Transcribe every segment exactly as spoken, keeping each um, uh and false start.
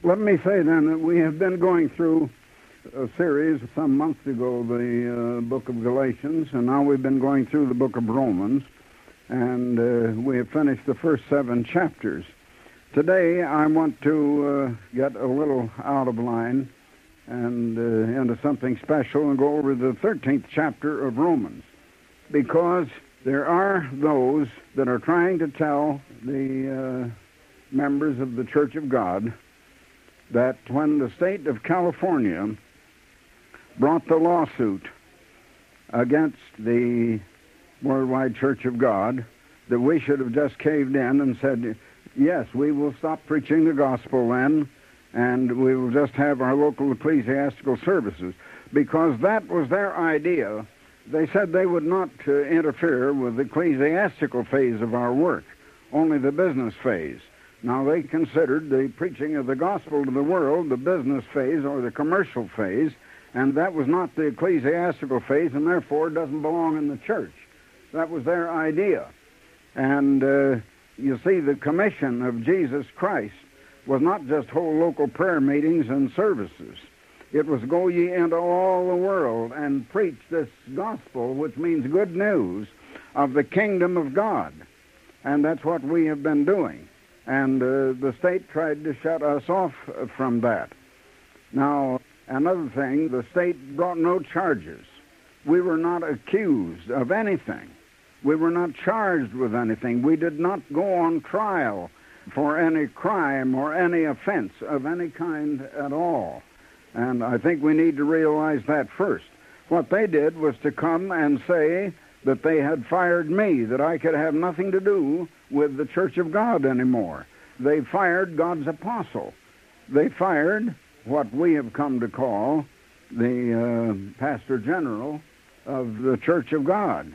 Let me say then that we have been going through a series some months ago, the uh, book of Galatians, and now we've been going through the book of Romans, and uh, we have finished the first seven chapters. Today I want to uh, get a little out of line and uh, into something special and go over the thirteenth chapter of Romans, because there are those that are trying to tell the uh, members of the Church of God that when the state of California brought the lawsuit against the Worldwide Church of God, that we should have just caved in and said, yes, we will stop preaching the gospel then, and we will just have our local ecclesiastical services, because that was their idea. They said they would not uh, interfere with the ecclesiastical phase of our work, only the business phase. Now, they considered the preaching of the gospel to the world the business phase or the commercial phase, and that was not the ecclesiastical phase, and therefore it doesn't belong in the church. That was their idea. And uh, you see, the commission of Jesus Christ was not just hold local prayer meetings and services. It was go ye into all the world and preach this gospel, which means good news of the kingdom of God. And that's what we have been doing. And uh, the state tried to shut us off from that. Now, another thing, the state brought no charges. We were not accused of anything. We were not charged with anything. We did not go on trial for any crime or any offense of any kind at all. And I think we need to realize that first. What they did was to come and say that they had fired me, that I could have nothing to do with the Church of God anymore. They fired God's apostle. They fired what we have come to call the uh, pastor general of the Church of God.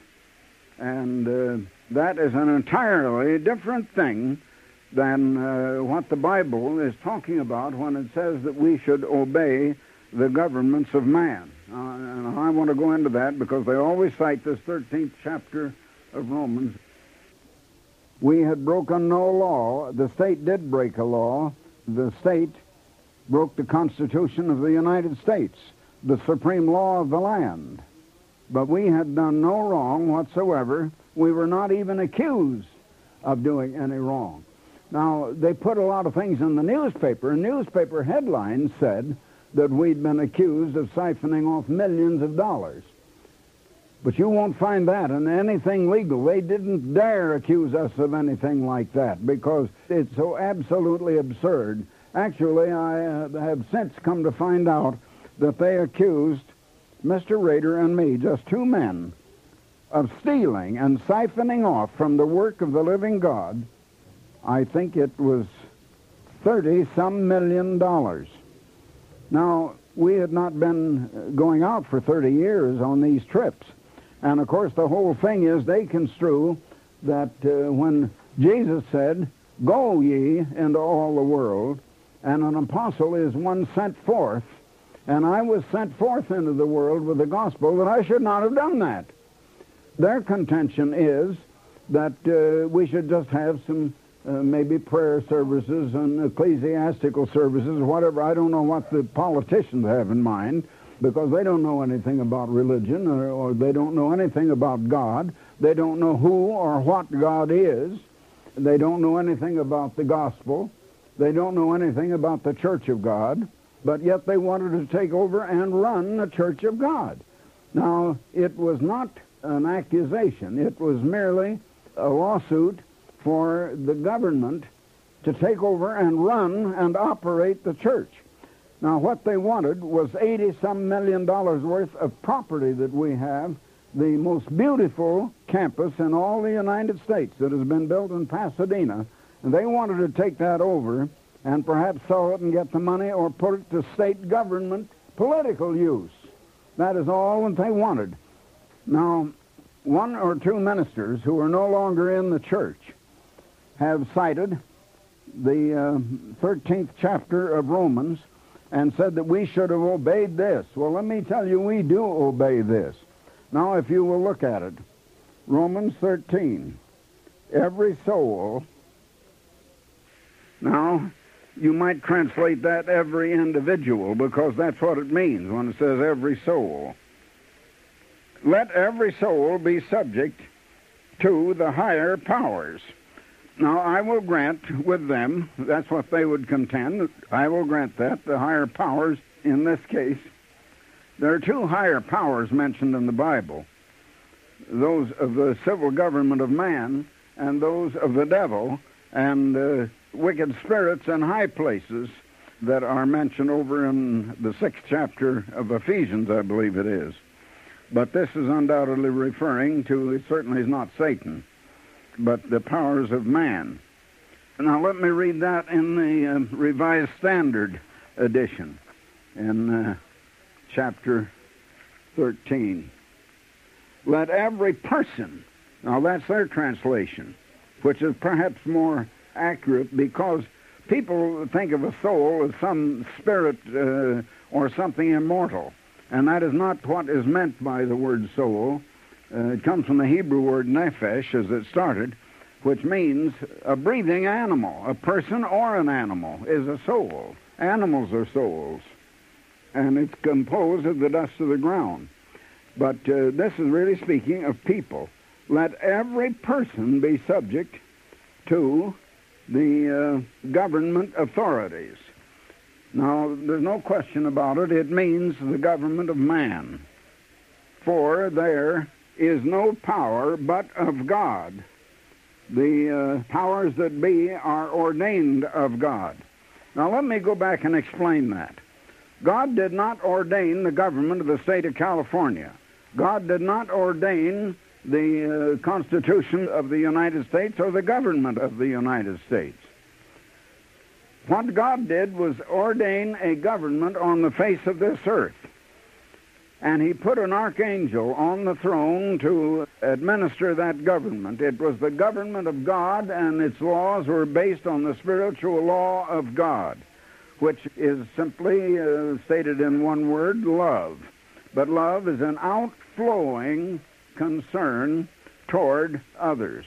And uh, that is an entirely different thing than uh, what the Bible is talking about when it says that we should obey the governments of man. Uh, and I want to go into that because they always cite this thirteenth chapter of Romans. We had broken no law. The state did break a law. The state broke the Constitution of the United States, the supreme law of the land. But we had done no wrong whatsoever. We were not even accused of doing any wrong. Now, they put a lot of things in the newspaper. Newspaper headlines said that we'd been accused of siphoning off millions of dollars. But you won't find that in anything legal. They didn't dare accuse us of anything like that because it's so absolutely absurd. Actually, I uh, have since come to find out that they accused Mister Rader and me, just two men, of stealing and siphoning off from the work of the living God. I think it was thirty-some million dollars. Now, we had not been going out for thirty years on these trips. And, of course, the whole thing is they construe that uh, when Jesus said, go ye into all the world, and an apostle is one sent forth, and I was sent forth into the world with the gospel, that I should not have done that. Their contention is that uh, we should just have some Uh, maybe prayer services and ecclesiastical services, whatever. I don't know what the politicians have in mind, because they don't know anything about religion, or, or they don't know anything about God. They don't know who or what God is. They don't know anything about the gospel. They don't know anything about the Church of God, but yet they wanted to take over and run the Church of God. Now, it was not an accusation. It was merely a lawsuit for the government to take over and run and operate the church. Now, what they wanted was eighty-some million dollars worth of property that we have, the most beautiful campus in all the United States that has been built in Pasadena, and they wanted to take that over and perhaps sell it and get the money or put it to state government political use. That is all that they wanted. Now, one or two ministers who are no longer in the church have cited the uh, thirteenth chapter of Romans and said that we should have obeyed this. Well, let me tell you, we do obey this. Now, if you will look at it, Romans thirteen, every soul. Now, you might translate that every individual, because that's what it means when it says every soul. Let every soul be subject to the higher powers. Now, I will grant with them, that's what they would contend, I will grant that, the higher powers in this case. There are two higher powers mentioned in the Bible, those of the civil government of man and those of the devil, and uh, wicked spirits in high places that are mentioned over in the sixth chapter of Ephesians, I believe it is. But this is undoubtedly referring to, it certainly is not Satan, but the powers of man. Now let me read that in the uh, Revised Standard Edition in uh, chapter thirteen. Let every person, now that's their translation, which is perhaps more accurate, because people think of a soul as some spirit uh, or something immortal, and that is not what is meant by the word soul. Uh, it comes from the Hebrew word nephesh, as it started, which means a breathing animal. A person or an animal is a soul. Animals are souls, and it's composed of the dust of the ground. But uh, this is really speaking of people. Let every person be subject to the uh, government authorities. Now, there's no question about it. It means the government of man. For there is no power but of God. The uh, powers that be are ordained of God. Now, let me go back and explain that. God did not ordain the government of the state of California. God did not ordain the uh, Constitution of the United States or the government of the United States. What God did was ordain a government on the face of this earth. And he put an archangel on the throne to administer that government. It was the government of God, and its laws were based on the spiritual law of God, which is simply uh, stated in one word, love. But love is an outflowing concern toward others.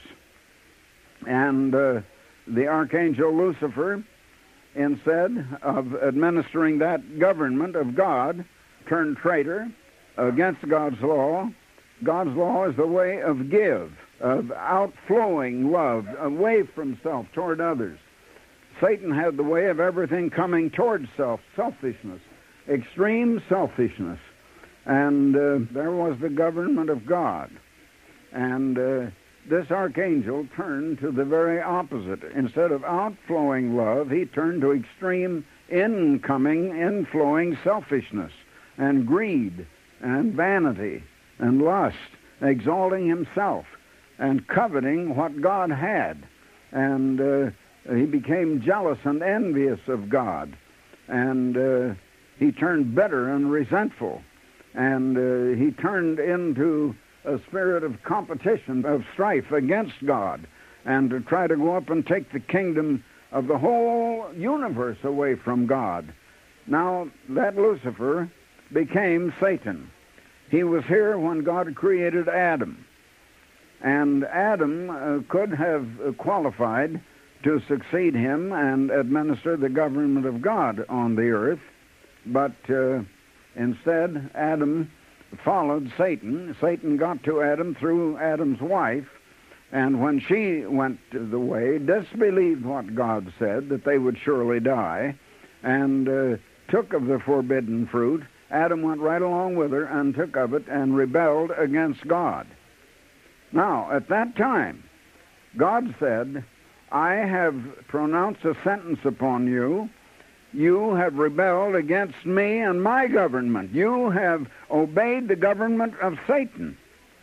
And uh, the archangel Lucifer, instead of administering that government of God, turned traitor against God's law. God's law is the way of give, of outflowing love away from self toward others. Satan had the way of everything coming toward self, selfishness, extreme selfishness. And uh, there was the government of God. And uh, this archangel turned to the very opposite. Instead of outflowing love, he turned to extreme incoming, inflowing selfishness and greed and vanity and lust, exalting himself and coveting what God had. And uh, he became jealous and envious of God. And uh, he turned bitter and resentful. And uh, he turned into a spirit of competition, of strife against God, and to try to go up and take the kingdom of the whole universe away from God. Now, that Lucifer became Satan. He was here when God created Adam. And Adam uh, could have uh, qualified to succeed him and administer the government of God on the earth, but uh, instead Adam followed Satan. Satan got to Adam through Adam's wife, and when she went the way, disbelieved what God said, that they would surely die, and uh, took of the forbidden fruit. Adam went right along with her and took of it and rebelled against God. Now, at that time, God said, I have pronounced a sentence upon you. You have rebelled against me and my government. You have obeyed the government of Satan.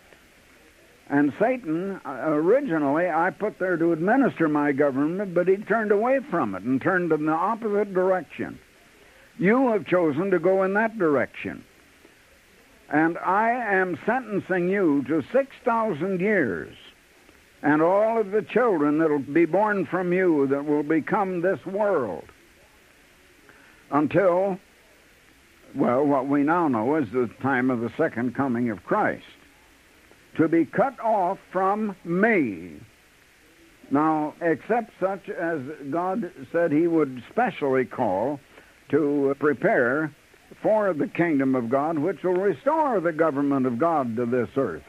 And Satan, originally, I put there to administer my government, but he turned away from it and turned in the opposite direction. You have chosen to go in that direction. And I am sentencing you to six thousand years, and all of the children that will be born from you that will become this world, until, well, what we now know is the time of the second coming of Christ, to be cut off from me Now, except such as God said he would specially call to prepare for the kingdom of God, which will restore the government of God to this earth.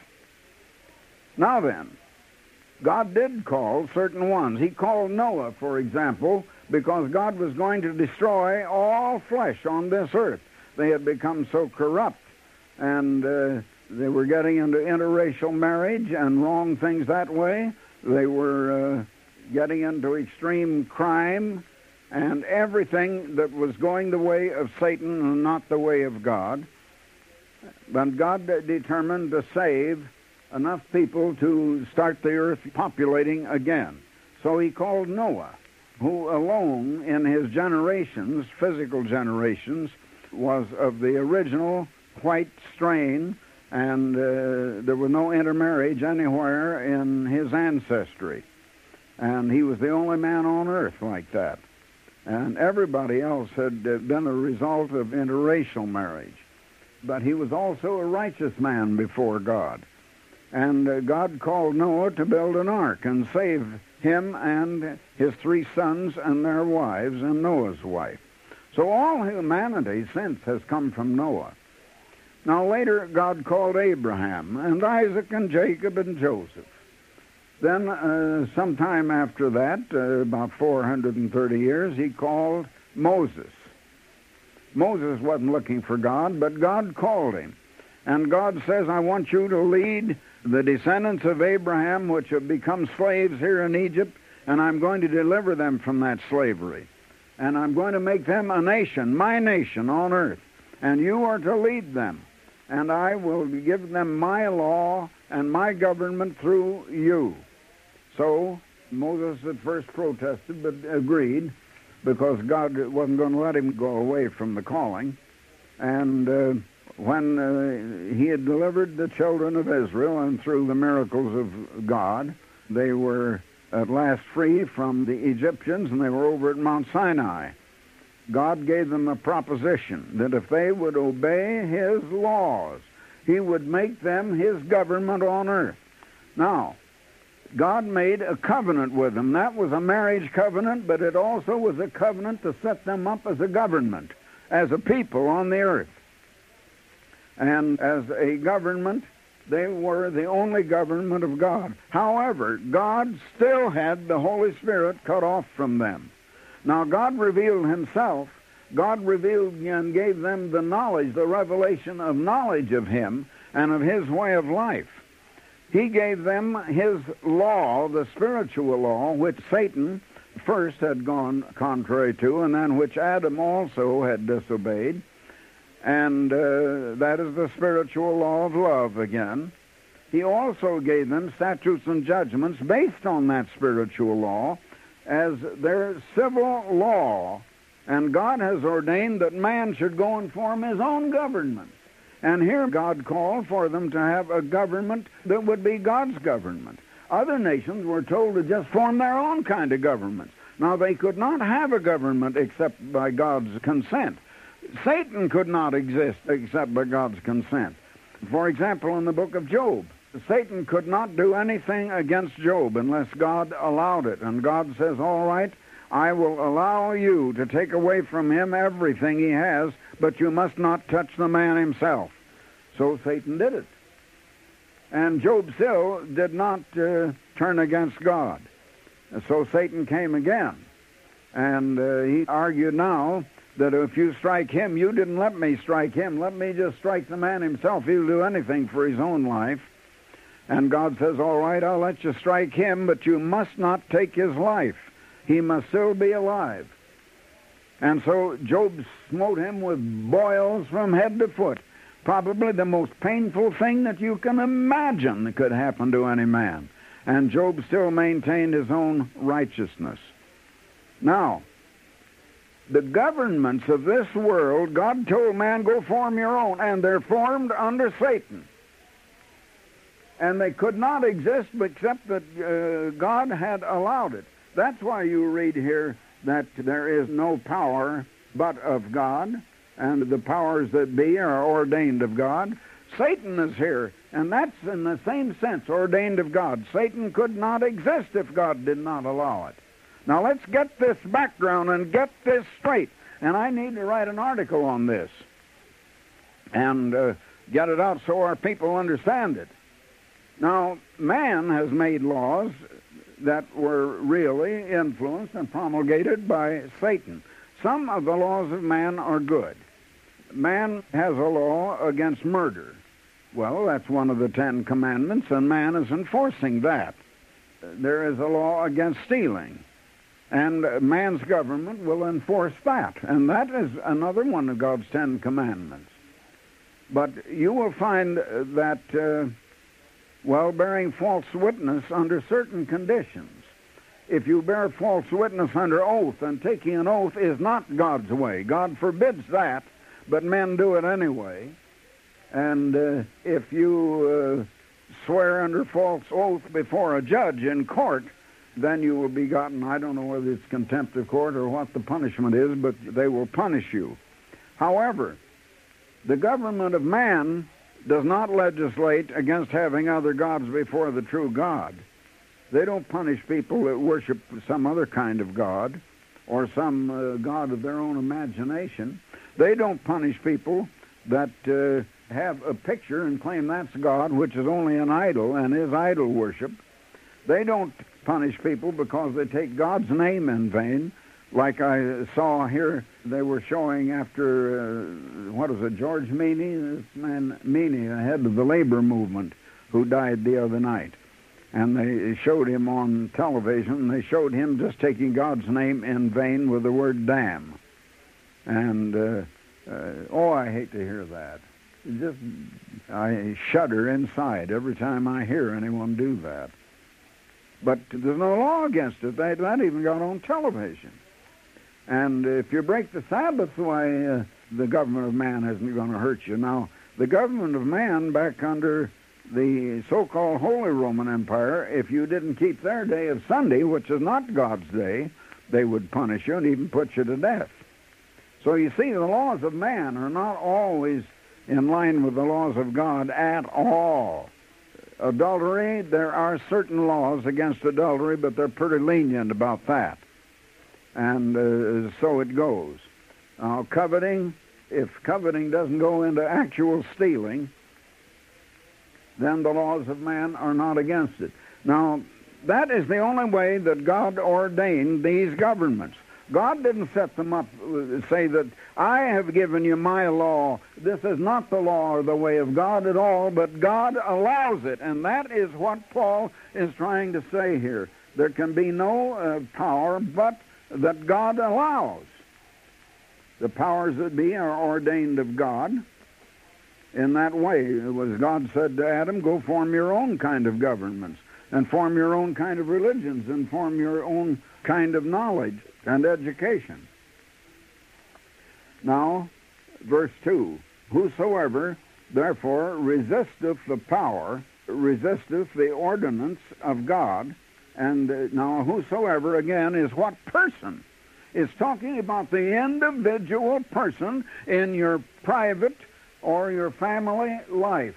Now then, God did call certain ones. He called Noah, for example, because God was going to destroy all flesh on this earth. They had become so corrupt, and uh, they were getting into interracial marriage and wrong things that way. They were uh, getting into extreme crime and everything that was going the way of Satan and not the way of God. But God determined to save enough people to start the earth populating again. So he called Noah, who alone in his generations, physical generations, was of the original white strain, and uh, there was no intermarriage anywhere in his ancestry. And he was the only man on earth like that. And everybody else had uh, been a result of interracial marriage. But he was also a righteous man before God. And uh, God called Noah to build an ark and save him and his three sons and their wives and Noah's wife. So all humanity since has come from Noah. Now later God called Abraham and Isaac and Jacob and Joseph. Then uh, sometime after that, uh, about four hundred thirty years, he called Moses. Moses wasn't looking for God, but God called him. And God says, I want you to lead the descendants of Abraham, which have become slaves here in Egypt, and I'm going to deliver them from that slavery. And I'm going to make them a nation, my nation on earth. And you are to lead them. And I will give them my law and my government through you. So Moses at first protested, but agreed, because God wasn't going to let him go away from the calling. And uh, when uh, he had delivered the children of Israel, and through the miracles of God, they were at last free from the Egyptians, and they were over at Mount Sinai. God gave them a proposition that if they would obey his laws, he would make them his government on earth. Now, God made a covenant with them. That was a marriage covenant, but it also was a covenant to set them up as a government, as a people on the earth. And as a government, they were the only government of God. However, God still had the Holy Spirit cut off from them. Now, God revealed himself. God revealed and gave them the knowledge, the revelation of knowledge of him and of his way of life. He gave them his law, the spiritual law, which Satan first had gone contrary to, and then which Adam also had disobeyed. And uh, that is the spiritual law of love again. He also gave them statutes and judgments based on that spiritual law as their civil law. And God has ordained that man should go and form his own government. And here God called for them to have a government that would be God's government. Other nations were told to just form their own kind of governments. Now, they could not have a government except by God's consent. Satan could not exist except by God's consent. For example, in the book of Job, Satan could not do anything against Job unless God allowed it. And God says, all right, I will allow you to take away from him everything he has, but you must not touch the man himself. So Satan did it. And Job still did not uh, turn against God. So Satan came again. And uh, he argued now that if you strike him, you didn't let me strike him. Let me just strike the man himself. He'll do anything for his own life. And God says, all right, I'll let you strike him, but you must not take his life. He must still be alive. And so Job smote him with boils from head to foot. Probably the most painful thing that you can imagine that could happen to any man. And Job still maintained his own righteousness. Now, the governments of this world, God told man, go form your own, and they're formed under Satan. And they could not exist except that uh, God had allowed it. That's why you read here that there is no power but of God, and the powers that be are ordained of God. Satan is here, and that's in the same sense ordained of God. Satan could not exist if God did not allow it. Now let's get this background and get this straight. And I need to write an article on this and uh, get it out so our people understand it. Now, man has made laws that were really influenced and promulgated by Satan. Some of the laws of man are good. Man has a law against murder. Well, that's one of the Ten Commandments, and man is enforcing that. There is a law against stealing, and man's government will enforce that, and that is another one of God's Ten Commandments. But you will find that, uh, well, bearing false witness under certain conditions. If you bear false witness under oath, and taking an oath is not God's way. God forbids that, but men do it anyway. And uh, if you uh, swear under false oath before a judge in court, then you will be gotten, I don't know whether it's contempt of court or what the punishment is, but they will punish you. However, the government of man does not legislate against having other gods before the true God. They don't punish people that worship some other kind of god or some uh, god of their own imagination. They don't punish people that uh, have a picture and claim that's God, which is only an idol and is idol worship. They don't punish people because they take God's name in vain, like I saw here. They were showing after, uh, what is it, George Meany, this man Meany, the head of the labor movement, who died the other night. And they showed him on television. They showed him just taking God's name in vain with the word damn. And, uh, uh, oh, I hate to hear that. It just, I shudder inside every time I hear anyone do that. But there's no law against it. That, that even got on television. And if you break the Sabbath, why, uh, the government of man isn't going to hurt you. Now, the government of man back under the so-called Holy Roman Empire, if you didn't keep their day of Sunday, which is not God's day, they would punish you and even put you to death. So you see, the laws of man are not always in line with the laws of God at all. Adultery, there are certain laws against adultery, but they're pretty lenient about that. And uh, so it goes. Now, coveting, if coveting doesn't go into actual stealing, then the laws of man are not against it. Now, that is the only way that God ordained these governments. God didn't set them up, uh, say that, I have given you my law. This is not the law or the way of God at all, but God allows it. And that is what Paul is trying to say here. There can be no uh, power but that God allows. The powers that be are ordained of God. In that way, it was God said to Adam, go form your own kind of governments, and form your own kind of religions, and form your own kind of knowledge and education. Now, verse two, whosoever therefore resisteth the power, resisteth the ordinance of God. And uh, now, whosoever, again, is what person? It's talking about the individual person in your private or your family life.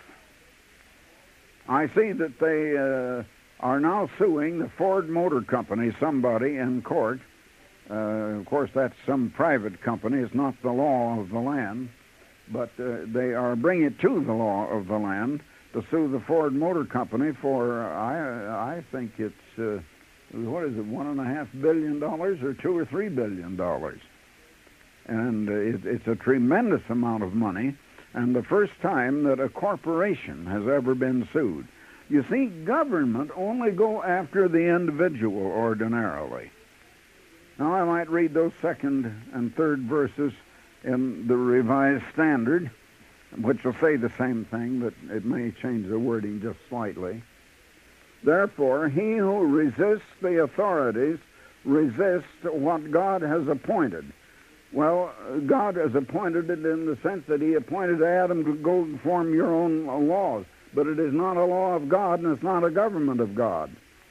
I see that they uh, are now suing the Ford Motor Company, somebody in court. Uh, of course, that's some private company. It's not the law of the land. But uh, they are bringing it to the law of the land to sue the Ford Motor Company for, uh, I, I think it's, uh, what is it, one and a half billion dollars or two or three billion dollars. And uh, it, it's a tremendous amount of money. And the first time that a corporation has ever been sued. You see, government only go after the individual ordinarily. Now, I might read those second and third verses in the Revised Standard, which will say the same thing, but it may change the wording just slightly. Therefore, he who resists the authorities resists what God has appointed. Well, God has appointed it in the sense that he appointed Adam to go and form your own laws. But it is not a law of God, and it's not a government of God.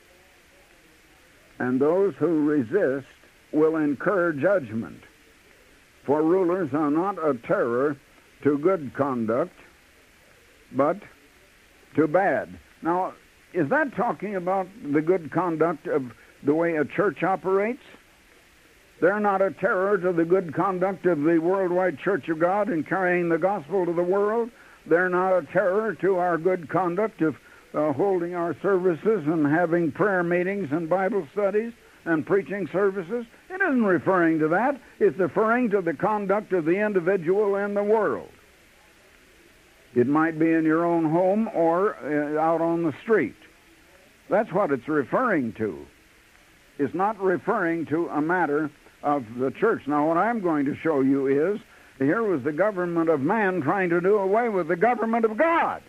And those who resist will incur judgment. For rulers are not a terror to good conduct, but to bad. Now, is that talking about the good conduct of the way a church operates? They're not a terror to the good conduct of the worldwide Church of God in carrying the gospel to the world. They're not a terror to our good conduct of uh, holding our services and having prayer meetings and Bible studies and preaching services. It isn't referring to that. It's referring to the conduct of the individual in the world. It might be in your own home or uh, out on the street. That's what it's referring to. It's not referring to a matter of the church. Now, what I'm going to show you is, here was the government of man trying to do away with the government of God.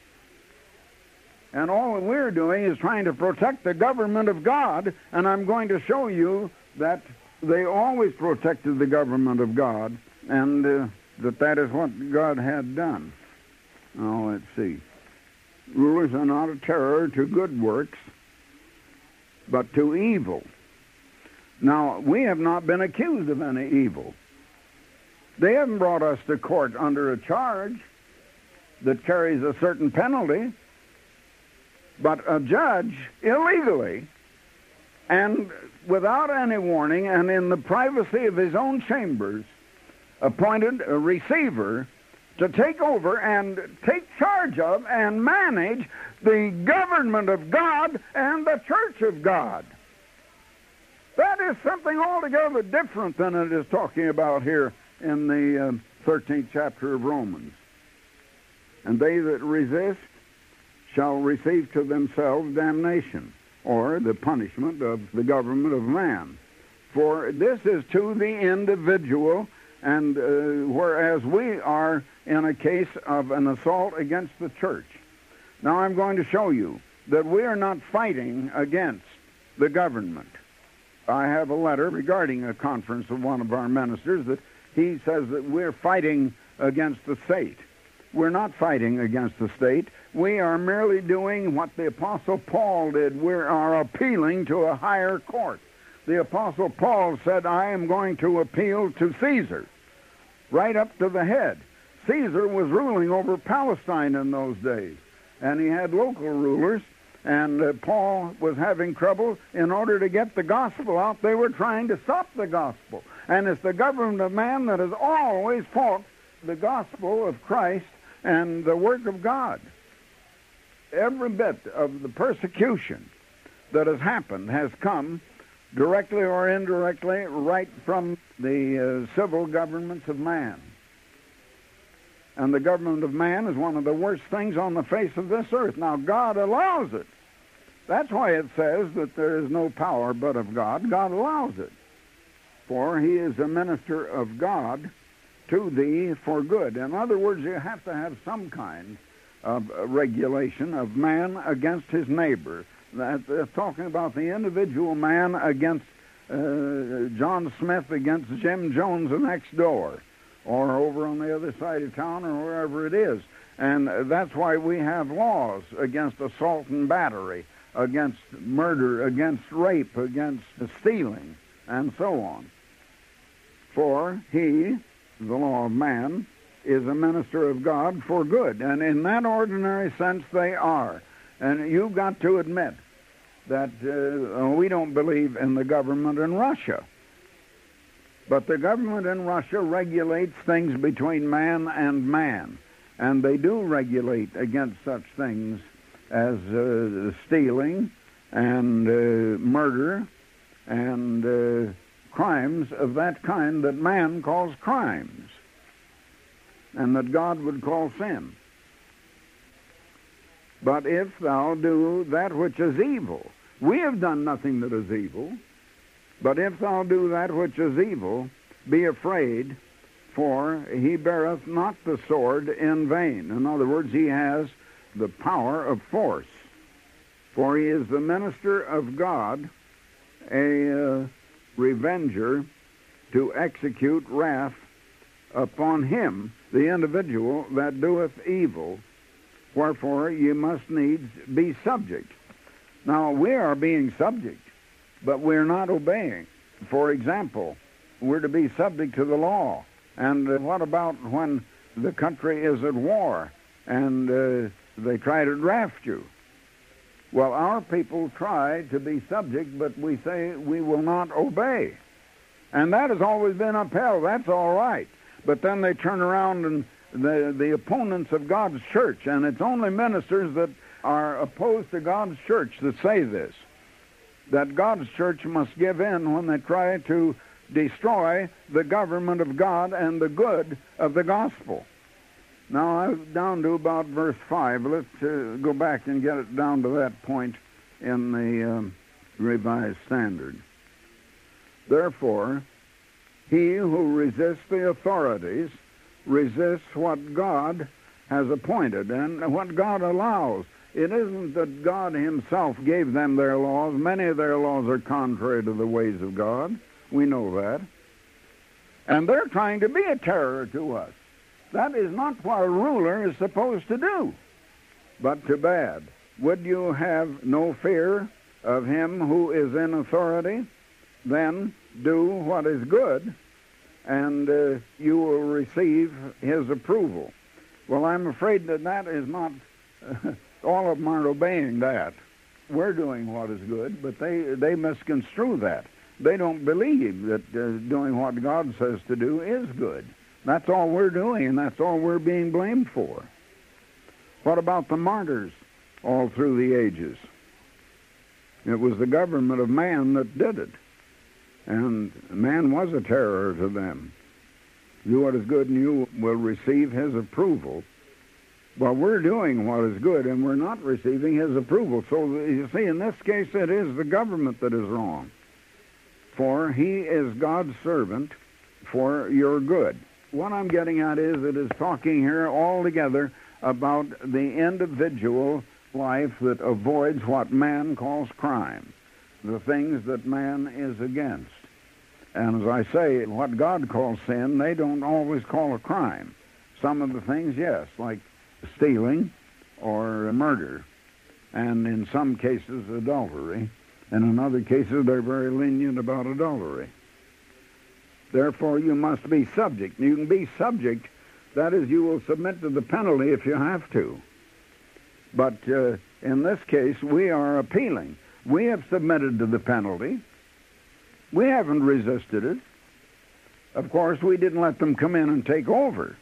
And all we're doing is trying to protect the government of God, and I'm going to show you that they always protected the government of God, and uh, that that is what God had done. Now, let's see. Rulers are not a terror to good works, but to evil. Now, we have not been accused of any evil. They haven't brought us to court under a charge that carries a certain penalty, but a judge illegally and without any warning and in the privacy of his own chambers appointed a receiver to take over and take charge of and manage the government of God and the church of God. That is something altogether different than it is talking about here in the uh, thirteenth chapter of Romans. And they that resist shall receive to themselves damnation, or the punishment of the government of man. For this is to the individual, and uh, whereas we are in a case of an assault against the church. Now I'm going to show you that we are not fighting against the government. I have a letter regarding a conference of one of our ministers that he says that we're fighting against the state. We're not fighting against the state. We are merely doing what the Apostle Paul did. We are appealing to a higher court. The Apostle Paul said, I am going to appeal to Caesar, right up to the head. Caesar was ruling over Palestine in those days, and he had local rulers, and uh, Paul was having trouble in order to get the gospel out. They were trying to stop the gospel. And it's the government of man that has always fought the gospel of Christ and the work of God. Every bit of the persecution that has happened has come directly or indirectly right from the uh, civil governments of man. And the government of man is one of the worst things on the face of this earth. Now, God allows it. That's why it says that there is no power but of God. God allows it. For he is a minister of God to thee for good. In other words, you have to have some kind of regulation of man against his neighbor. That, uh, talking about the individual man against uh, John Smith against Jim Jones the next door, or over on the other side of town, or wherever it is. And that's why we have laws against assault and battery, against murder, against rape, against stealing, and so on. For he, the law of man, is a minister of God for good. And in that ordinary sense, they are. And you've got to admit that uh, we don't believe in the government in Russia. But the government in Russia regulates things between man and man. And they do regulate against such things as uh, stealing and uh, murder and uh, crimes of that kind that man calls crimes and that God would call sin. But if thou do that which is evil, we have done nothing that is evil, but if thou do that which is evil, be afraid, for he beareth not the sword in vain. In other words, he has the power of force. For he is the minister of God, a uh, revenger to execute wrath upon him, the individual that doeth evil. Wherefore ye must needs be subject. Now, we are being subject, but we're not obeying. For example, we're to be subject to the law. And uh, what about when the country is at war and uh, they try to draft you. Well, our people try to be subject, but we say we will not obey. And that has always been upheld. That's all right. But then they turn around and the, the opponents of God's church, and it's only ministers that are opposed to God's church that say this, that God's church must give in when they try to destroy the government of God and the good of the gospel. Now, I'm down to about verse five. Let's uh, go back and get it down to that point in the um, Revised Standard. Therefore, he who resists the authorities resists what God has appointed and what God allows. It isn't that God himself gave them their laws. Many of their laws are contrary to the ways of God. We know that. And they're trying to be a terror to us. That is not what a ruler is supposed to do. But too bad. Would you have no fear of him who is in authority? Then do what is good, and uh, you will receive his approval. Well, I'm afraid that that is not, uh, all of them aren't obeying that. We're doing what is good, but they, they misconstrue that. They don't believe that uh, doing what God says to do is good. That's all we're doing, and that's all we're being blamed for. What about the martyrs all through the ages? It was the government of man that did it. And man was a terror to them. Do what is good and you will receive his approval. Well, we're doing what is good and we're not receiving his approval. So you see, in this case, it is the government that is wrong. For he is God's servant for your good. What I'm getting at is it is talking here altogether about the individual life that avoids what man calls crime, the things that man is against. And as I say, what God calls sin, they don't always call a crime. Some of the things, yes, like stealing or murder, and in some cases adultery, and in other cases they're very lenient about adultery. Therefore you must be subject. You can be subject, that is, you will submit to the penalty if you have to. But uh, in this case, we are appealing. We have submitted to the penalty. We haven't resisted it. Of course, we didn't let them come in and take over.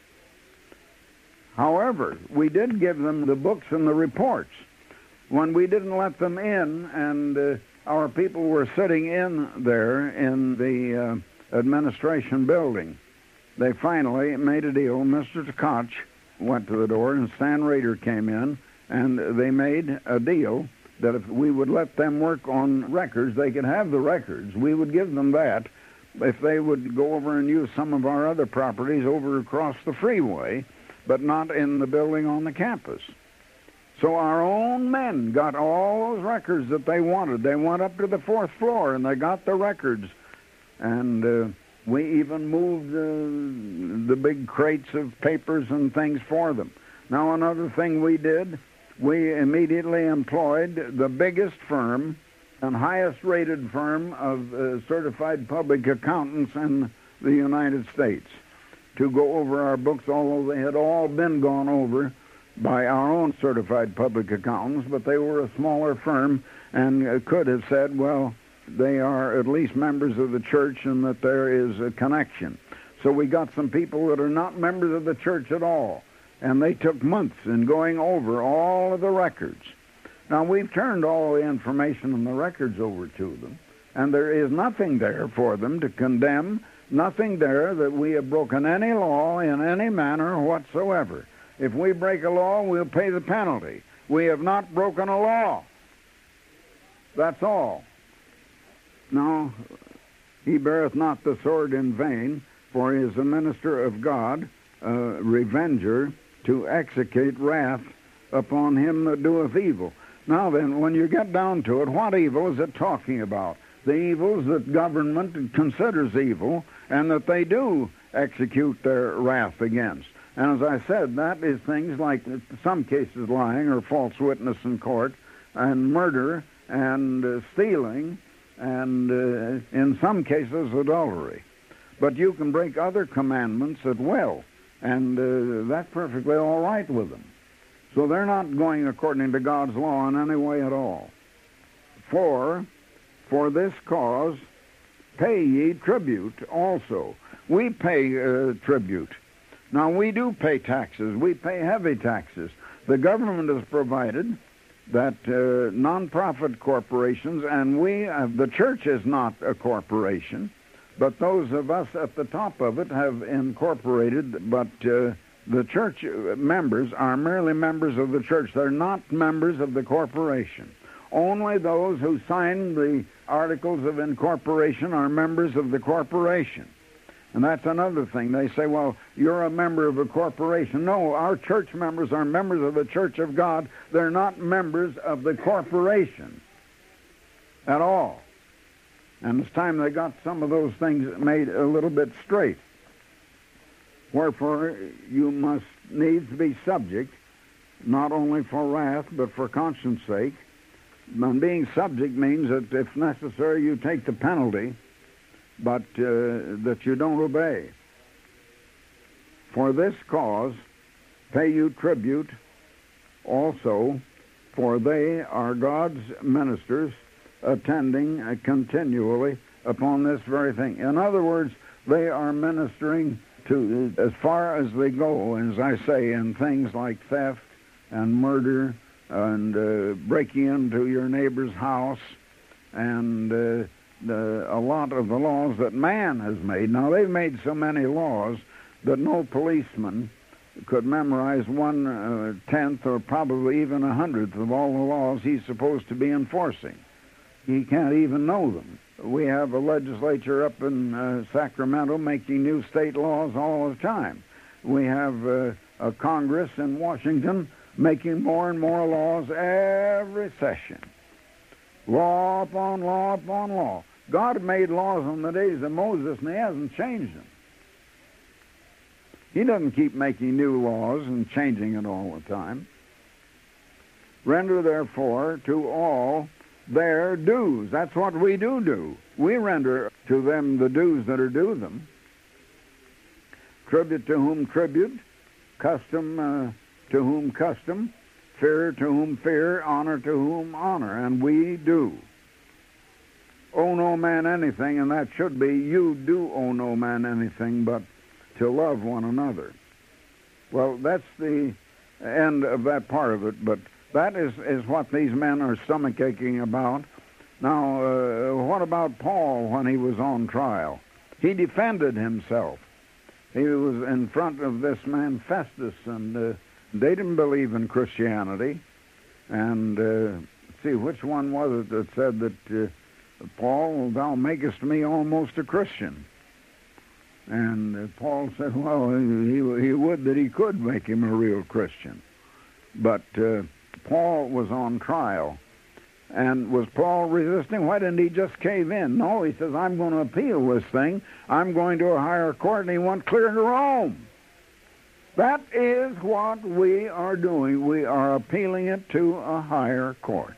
However, we did give them the books and the reports. When we didn't let them in and uh, our people were sitting in there in the uh, administration building, they finally made a deal. Mister Tkach went to the door and Stan Rader came in, and they made a deal that if we would let them work on records, they could have the records. We would give them that if they would go over and use some of our other properties over across the freeway, but not in the building on the campus. So our own men got all those records that they wanted. They went up to the fourth floor and they got the records. And uh, we even moved uh, the big crates of papers and things for them. Now, another thing we did, we immediately employed the biggest firm and highest rated firm of uh, certified public accountants in the United States to go over our books, although they had all been gone over by our own certified public accountants, but they were a smaller firm and uh, could have said, well, they are at least members of the church and that there is a connection. So we got some people that are not members of the church at all, and they took months in going over all of the records. Now, we've turned all the information in the records over to them, and there is nothing there for them to condemn, nothing there that we have broken any law in any manner whatsoever. If we break a law, we'll pay the penalty. We have not broken a law. That's all. Now, he beareth not the sword in vain, for he is a minister of God, a revenger, to execute wrath upon him that doeth evil. Now then, when you get down to it, what evil is it talking about? The evils that government considers evil, and that they do execute their wrath against. And as I said, that is things like, in some cases, lying or false witness in court, and murder, and uh, stealing, and uh, in some cases, adultery. But you can break other commandments at will, and uh, that's perfectly all right with them. So they're not going according to God's law in any way at all. For, for this cause, pay ye tribute also. We pay uh, tribute. Now, we do pay taxes. We pay heavy taxes. The government has provided that uh, non-profit corporations, and we, uh, the church is not a corporation, but those of us at the top of it have incorporated, but uh, the church members are merely members of the church. They're not members of the corporation. Only those who sign the articles of incorporation are members of the corporation. And that's another thing. They say, well, you're a member of a corporation. No, our church members are members of the Church of God. They're not members of the corporation at all. And it's time they got some of those things made a little bit straight. Wherefore, you must needs be subject, not only for wrath, but for conscience sake. And being subject means that if necessary, you take the penalty, but uh, that you don't obey. For this cause, pay you tribute also, for they are God's ministers, attending uh, continually upon this very thing. In other words, they are ministering to, as far as they go, as I say, in things like theft and murder and uh, breaking into your neighbor's house and uh, the, a lot of the laws that man has made. Now, they've made so many laws that no policeman could memorize one uh, tenth or probably even a hundredth of all the laws he's supposed to be enforcing. He can't even know them. We have a legislature up in uh, Sacramento making new state laws all the time. We have uh, a Congress in Washington making more and more laws every session. Law upon law upon law. God made laws in the days of Moses, and he hasn't changed them. He doesn't keep making new laws and changing it all the time. Render, therefore, to all their dues. That's what we do do. We render to them the dues that are due them. Tribute to whom tribute, custom uh, to whom custom, fear to whom fear, honor to whom honor, and we do. Owe no man anything, and that should be, you do owe no man anything but to love one another. Well, that's the end of that part of it, but that is, is what these men are stomach aching about. Now, uh, what about Paul when he was on trial? He defended himself. He was in front of this man Festus, and uh, they didn't believe in Christianity. And uh, see, which one was it that said that, uh, Paul, thou makest me almost a Christian? And uh, Paul said, well, he, he would that he could make him a real Christian. But uh, Paul was on trial. And was Paul resisting? Why didn't he just cave in? No, he says, I'm going to appeal this thing. I'm going to a higher court, and he went clear to Rome. That is what we are doing. We are appealing it to a higher court.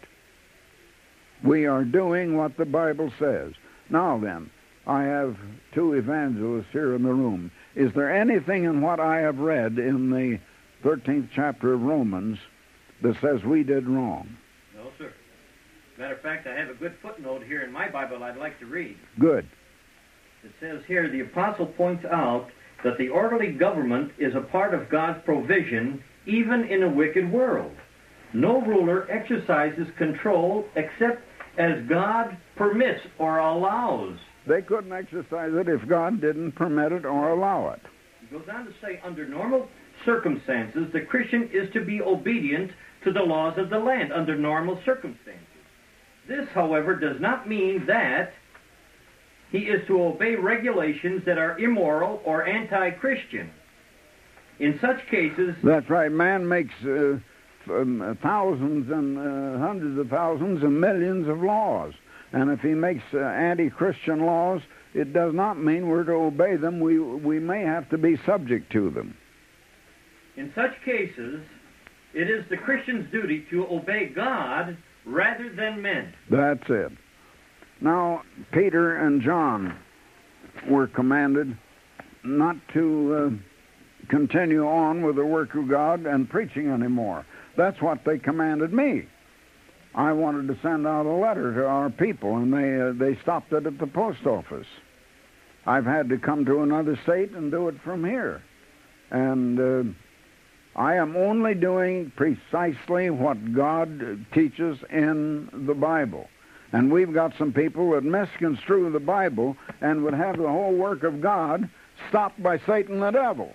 We are doing what the Bible says. Now then, I have two evangelists here in the room. Is there anything in what I have read in the thirteenth chapter of Romans that says we did wrong? No, sir. Matter of fact, I have a good footnote here in my Bible I'd like to read. Good. It says here, the apostle points out that the orderly government is a part of God's provision even in a wicked world. No ruler exercises control except as God permits or allows. They couldn't exercise it if God didn't permit it or allow it. He goes on to say, under normal circumstances, the Christian is to be obedient to the laws of the land under normal circumstances. This, however, does not mean that he is to obey regulations that are immoral or anti-Christian. In such cases... That's right. Man makes uh, um, thousands and uh, hundreds of thousands and millions of laws. And if he makes uh, anti-Christian laws, it does not mean we're to obey them. We, we may have to be subject to them. In such cases, it is the Christian's duty to obey God rather than men. That's it. Now, Peter and John were commanded not to uh, continue on with the work of God and preaching anymore. That's what they commanded me. I wanted to send out a letter to our people, and they uh, they stopped it at the post office. I've had to come to another state and do it from here. And uh, I am only doing precisely what God teaches in the Bible. And we've got some people that misconstrue the Bible and would have the whole work of God stopped by Satan the devil.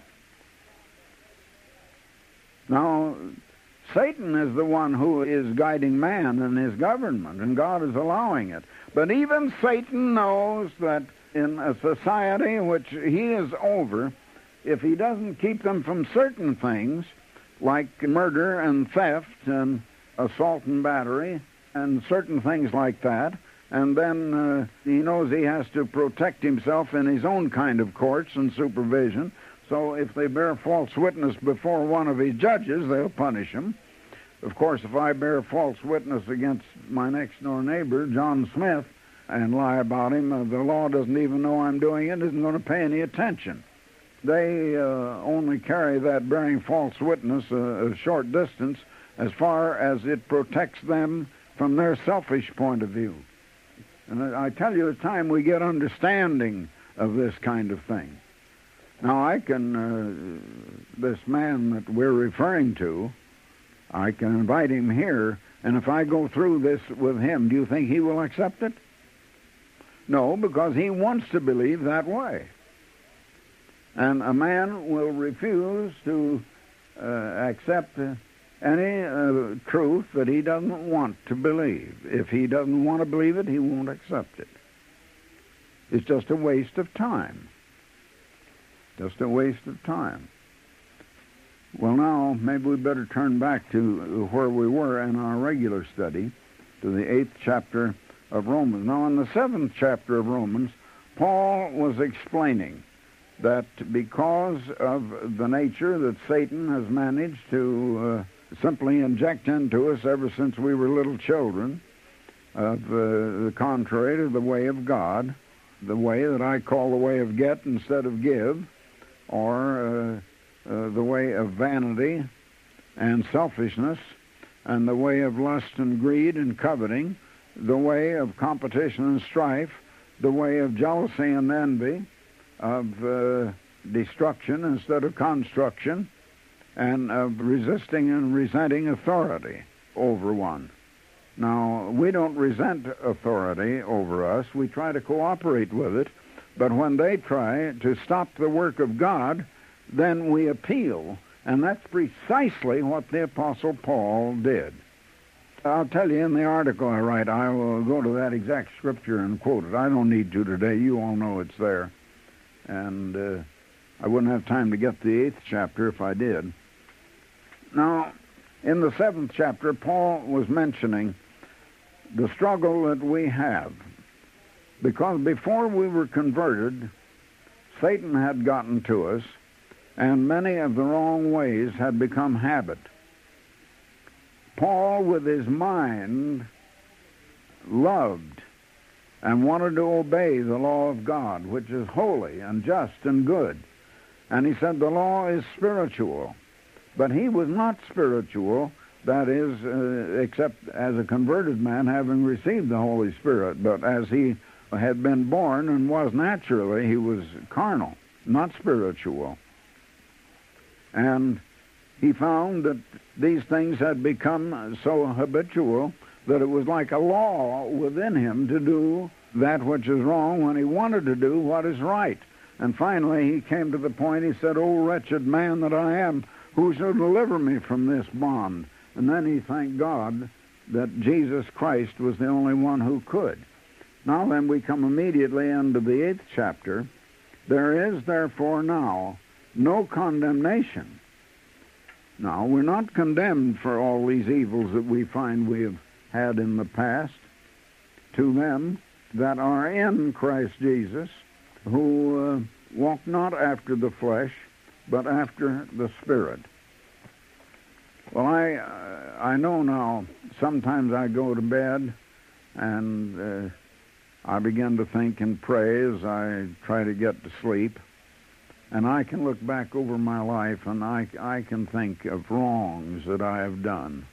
Now, Satan is the one who is guiding man in his government, and God is allowing it. But even Satan knows that in a society which he is over, if he doesn't keep them from certain things, like murder and theft and assault and battery and certain things like that, and then uh, he knows he has to protect himself in his own kind of courts and supervision. So if they bear false witness before one of his judges, they'll punish him. Of course, if I bear false witness against my next-door neighbor, John Smith, and lie about him, uh, the law doesn't even know I'm doing it, isn't going to pay any attention. They uh, only carry that bearing false witness a, a short distance as far as it protects them from their selfish point of view. And I, I tell you, the time we get understanding of this kind of thing. Now, I can, uh, this man that we're referring to, I can invite him here, and if I go through this with him, do you think he will accept it? No, because he wants to believe that way. And a man will refuse to uh, accept uh, any uh, truth that he doesn't want to believe. If he doesn't want to believe it, he won't accept it. It's just a waste of time. Just a waste of time. Well, now, maybe we better turn back to where we were in our regular study, to the eighth chapter of Romans. Now, in the seventh chapter of Romans, Paul was explaining that because of the nature that Satan has managed to uh, simply inject into us ever since we were little children, of uh, the contrary to the way of God, the way that I call the way of get instead of give, or uh, uh, the way of vanity and selfishness, and the way of lust and greed and coveting, the way of competition and strife, the way of jealousy and envy, of uh, destruction instead of construction, and of resisting and resenting authority over one. Now, we don't resent authority over us. We try to cooperate with it. But when they try to stop the work of God, then we appeal. And that's precisely what the Apostle Paul did. I'll tell you in the article I write, I will go to that exact scripture and quote it. I don't need to today. You all know it's there. And uh, I wouldn't have time to get to the eighth chapter if I did. Now, in the seventh chapter, Paul was mentioning the struggle that we have. Because before we were converted, Satan had gotten to us, and many of the wrong ways had become habit. Paul, with his mind, loved and wanted to obey the law of God, which is holy and just and good. And he said the law is spiritual. But he was not spiritual, that is, uh, except as a converted man having received the Holy Spirit. But as he had been born and was naturally, he was carnal, not spiritual. And he found that these things had become so habitual that it was like a law within him to do that which is wrong when he wanted to do what is right. And finally he came to the point, he said, "O wretched man that I am, who shall deliver me from this bond?" And then he thanked God that Jesus Christ was the only one who could. Now then, we come immediately into the eighth chapter. There is therefore now no condemnation. Now, we're not condemned for all these evils that we find we have had in the past. To them that are in Christ Jesus, who uh, walk not after the flesh, but after the Spirit. Well, I uh, I know now, sometimes I go to bed and uh, I begin to think and pray as I try to get to sleep. And I can look back over my life and I, I can think of wrongs that I have done.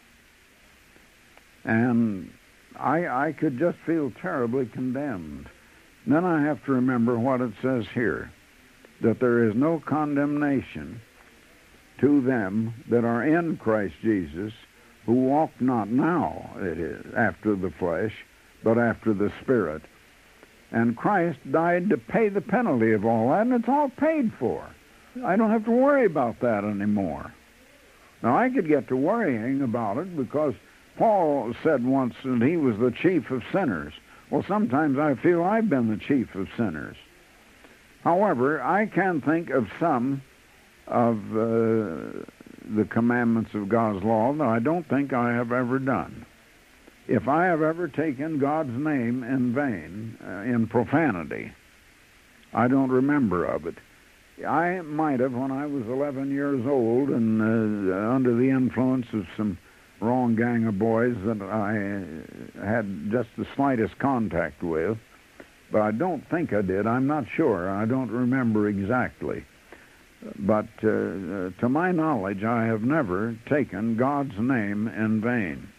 And I, I could just feel terribly condemned. Then I have to remember what it says here, that there is no condemnation to them that are in Christ Jesus, who walk not now, it is, after the flesh, but after the Spirit. And Christ died to pay the penalty of all that, and it's all paid for. I don't have to worry about that anymore. Now, I could get to worrying about it because Paul said once that he was the chief of sinners. Well, sometimes I feel I've been the chief of sinners. However, I can think of some of uh, the commandments of God's law that I don't think I have ever done. If I have ever taken God's name in vain, uh, in profanity, I don't remember of it. I might have when I was eleven years old and uh, under the influence of some wrong gang of boys that I had just the slightest contact with, but I don't think I did. I'm not sure. I don't remember exactly. But uh, uh, to my knowledge, I have never taken God's name in vain.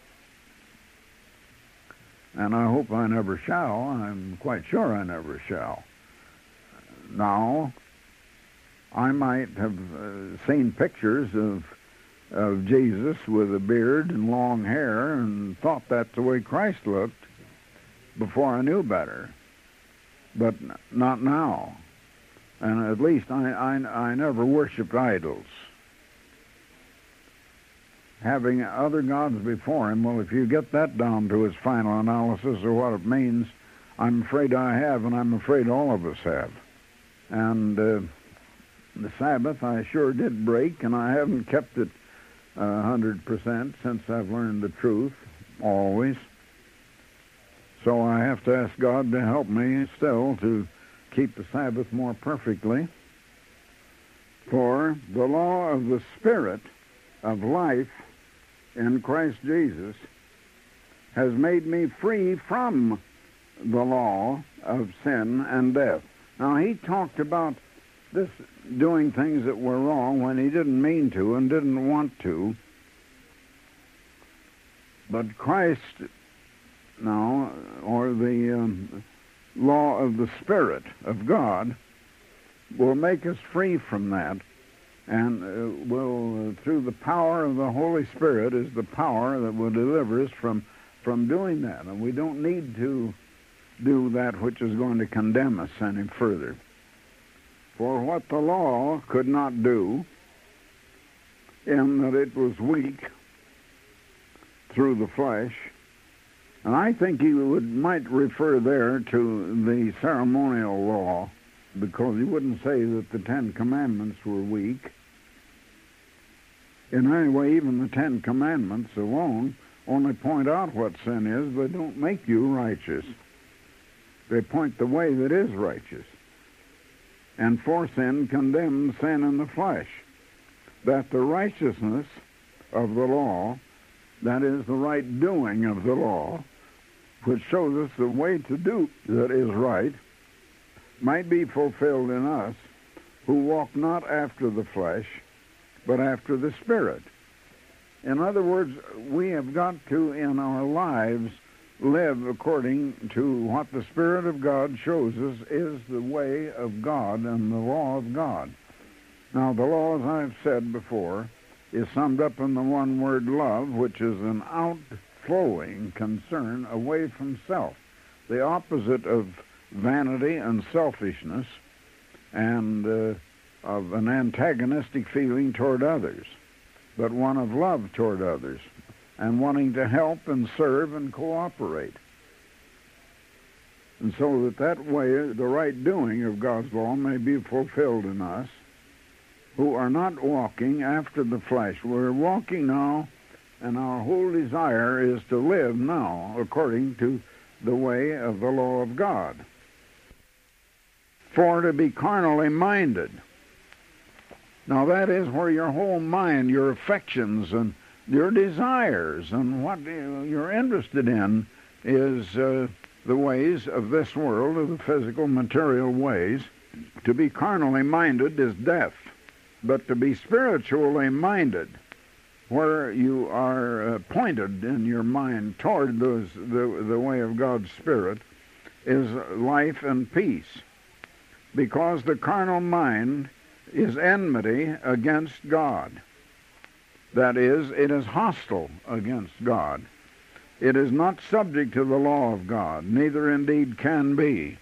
And I hope I never shall. I'm quite sure I never shall. Now, I might have uh, seen pictures of of Jesus with a beard and long hair and thought that's the way Christ looked before I knew better. But not now. And at least I, I, I never worshiped idols. Having other gods before him, well, if you get that down to its final analysis of what it means, I'm afraid I have, and I'm afraid all of us have. And uh, the Sabbath I sure did break, and I haven't kept it a hundred percent since I've learned the truth, always. So I have to ask God to help me still to keep the Sabbath more perfectly. For the law of the Spirit of life in Christ Jesus has made me free from the law of sin and death. Now, he talked about this doing things that were wrong when he didn't mean to and didn't want to. But Christ, now, or the um, law of the Spirit of God, will make us free from that, and uh, will, uh, through the power of the Holy Spirit, is the power that will deliver us from, from doing that. And we don't need to do that which is going to condemn us any further. For what the law could not do, in that it was weak through the flesh, and I think he would might refer there to the ceremonial law, because he wouldn't say that the Ten Commandments were weak. In any way, even the Ten Commandments alone only point out what sin is. They don't make you righteous. They point the way that is righteous. And for sin condemns sin in the flesh, that the righteousness of the law, that is the right doing of the law, which shows us the way to do that is right, might be fulfilled in us who walk not after the flesh, but after the Spirit. In other words, we have got to, in our lives, live according to what the Spirit of God shows us is the way of God and the law of God. Now, the law, as I've said before, is summed up in the one word love, which is an outflowing concern away from self, the opposite of vanity and selfishness, and uh, of an antagonistic feeling toward others, but one of love toward others, and wanting to help and serve and cooperate. And so that that way, the right doing of God's law may be fulfilled in us, who are not walking after the flesh. We're walking now, and our whole desire is to live now according to the way of the law of God. For to be carnally minded. Now that is where your whole mind, your affections, and your desires, and what you're interested in is uh, the ways of this world, of the physical, material ways, To be carnally minded is death, but to be spiritually minded, where you are uh, pointed in your mind toward those, the, the way of God's Spirit, is life and peace. Because the carnal mind is enmity against God. That is, it is hostile against God. It is not subject to the law of God, neither indeed can be.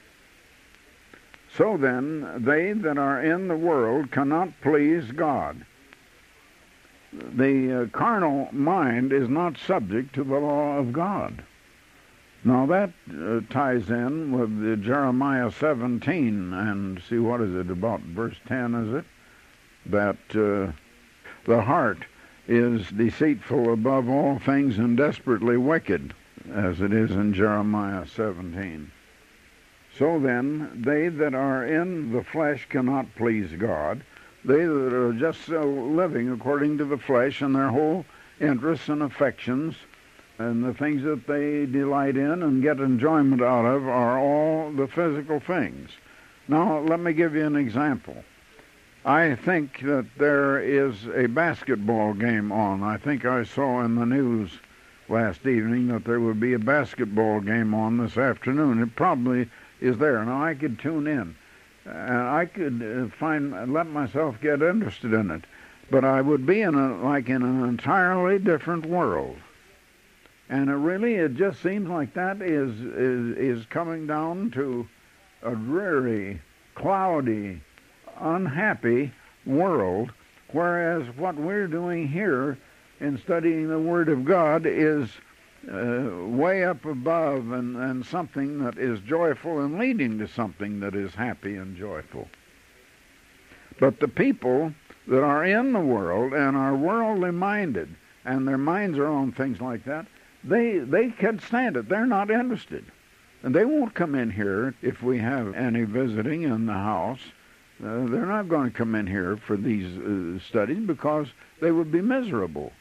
So then, they that are in the world cannot please God. The uh, carnal mind is not subject to the law of God. Now that uh, ties in with uh, Jeremiah seventeen, and see, what is it, about verse ten, is it? That uh, the heart is deceitful above all things and desperately wicked, as it is in Jeremiah seventeen. So then, they that are in the flesh cannot please God. They that are just so living according to the flesh, and their whole interests and affections and the things that they delight in and get enjoyment out of are all the physical things. Now, let me give you an example. I think that there is a basketball game on. I think I saw in the news last evening that there would be a basketball game on this afternoon. It probably is there. Now, I could tune in, and I could uh, find, let myself get interested in it, but I would be in a, like in an entirely different world. And it really, it just seems like that is, is, is coming down to a dreary, cloudy, unhappy world, whereas what we're doing here in studying the Word of God is uh, way up above and, and something that is joyful and leading to something that is happy and joyful. But the people that are in the world and are worldly minded, and their minds are on things like that, They they can't stand it. They're not interested. And they won't come in here if we have any visiting in the house. Uh, they're not going to come in here for these uh, studies because they would be miserable.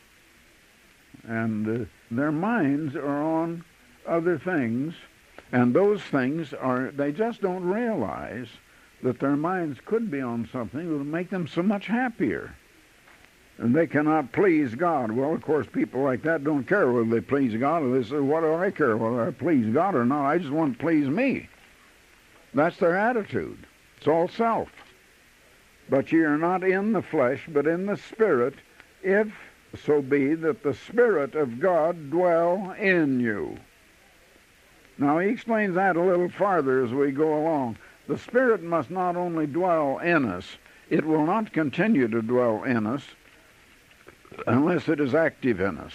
And uh, their minds are on other things, and those things are, they just don't realize that their minds could be on something that would make them so much happier. And they cannot please God. Well, of course, people like that don't care whether they please God or they say, what do I care whether I please God or not? I just want to please me. That's their attitude. It's all self. But ye are not in the flesh, but in the Spirit, if so be that the Spirit of God dwell in you. Now, he explains that a little farther as we go along. The Spirit must not only dwell in us, it will not continue to dwell in us unless it is active in us.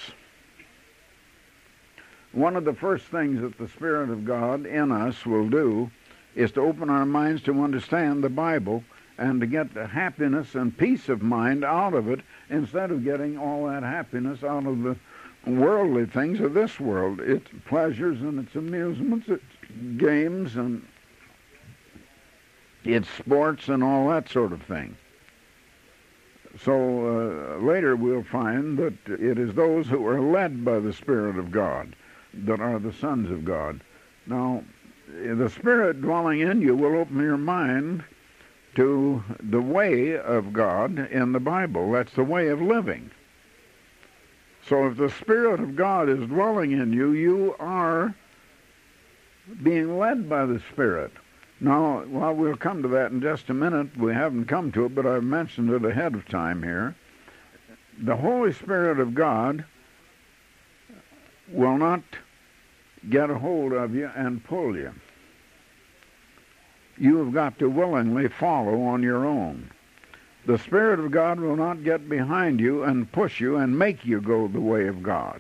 One of the first things that the Spirit of God in us will do is to open our minds to understand the Bible and to get the happiness and peace of mind out of it instead of getting all that happiness out of the worldly things of this world. Its pleasures and its amusements, its games and its sports and all that sort of thing. So uh, later we'll find that it is those who are led by the Spirit of God that are the sons of God. Now, the Spirit dwelling in you will open your mind to the way of God in the Bible. That's the way of living. So if the Spirit of God is dwelling in you, you are being led by the Spirit. Now, well, we'll come to that in just a minute. We haven't come to it, but I've mentioned it ahead of time here. The Holy Spirit of God will not get a hold of you and pull you. You have got to willingly follow on your own. The Spirit of God will not get behind you and push you and make you go the way of God.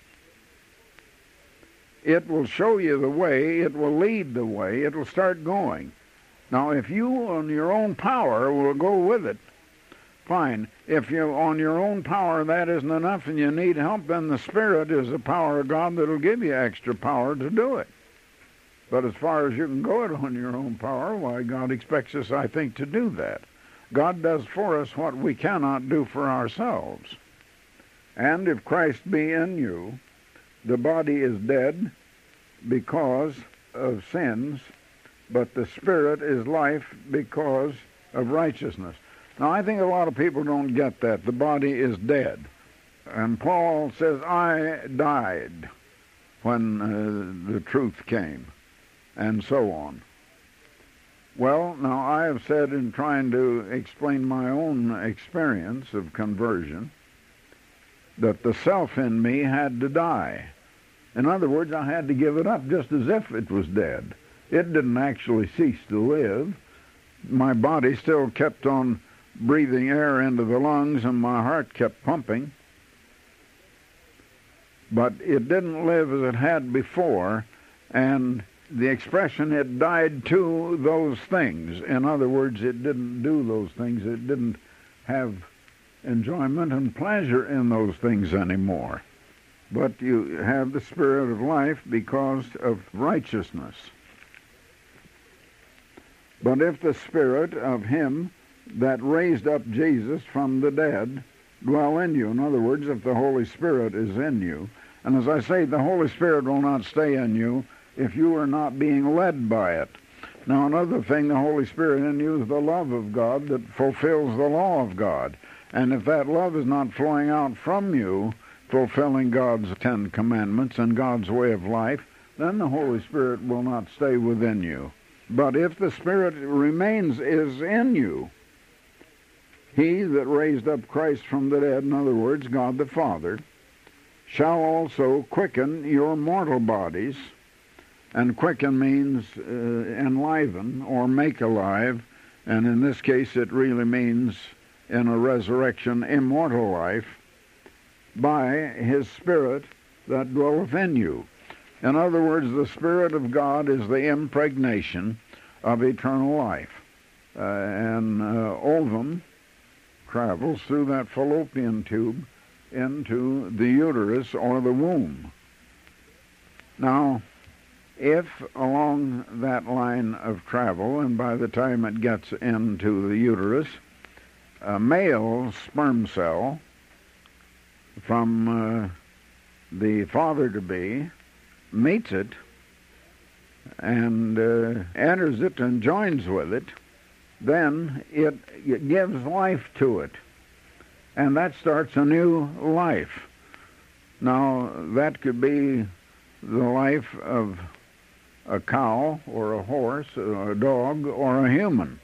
It will show you the way, it will lead the way, it will start going. Now, if you on your own power will go with it, fine. If you on your own power that isn't enough and you need help, then the Spirit is the power of God that will give you extra power to do it. But as far as you can go it on your own power, why, God expects us, I think, to do that. God does for us what we cannot do for ourselves. And if Christ be in you, the body is dead because of sins, but the Spirit is life because of righteousness. Now, I think a lot of people don't get that. The body is dead. And Paul says, I died when uh, the truth came, and so on. Well, now, I have said in trying to explain my own experience of conversion that the self in me had to die. In other words, I had to give it up just as if it was dead. It didn't actually cease to live. My body still kept on breathing air into the lungs, and my heart kept pumping. But it didn't live as it had before, and the expression, it died to those things. In other words, it didn't do those things. It didn't have enjoyment and pleasure in those things anymore. But you have the Spirit of life because of righteousness. But if the Spirit of Him that raised up Jesus from the dead dwell in you, in other words, if the Holy Spirit is in you, and as I say, the Holy Spirit will not stay in you if you are not being led by it. Now, another thing, the Holy Spirit in you is the love of God that fulfills the law of God. And if that love is not flowing out from you, fulfilling God's Ten Commandments and God's way of life, then the Holy Spirit will not stay within you. But if the Spirit remains, is in you, He that raised up Christ from the dead, in other words, God the Father, shall also quicken your mortal bodies. And quicken means uh, enliven or make alive, and in this case it really means in a resurrection immortal life, by His Spirit that dwelleth in you. In other words, the Spirit of God is the impregnation of eternal life. Uh, and uh, ovum travels through that fallopian tube into the uterus or the womb. Now, if along that line of travel, and by the time it gets into the uterus, a male sperm cell from uh, the father-to-be meets it and uh, enters it and joins with it, then it, it gives life to it. And that starts a new life. Now, that could be the life of a cow or a horse or a dog or a human.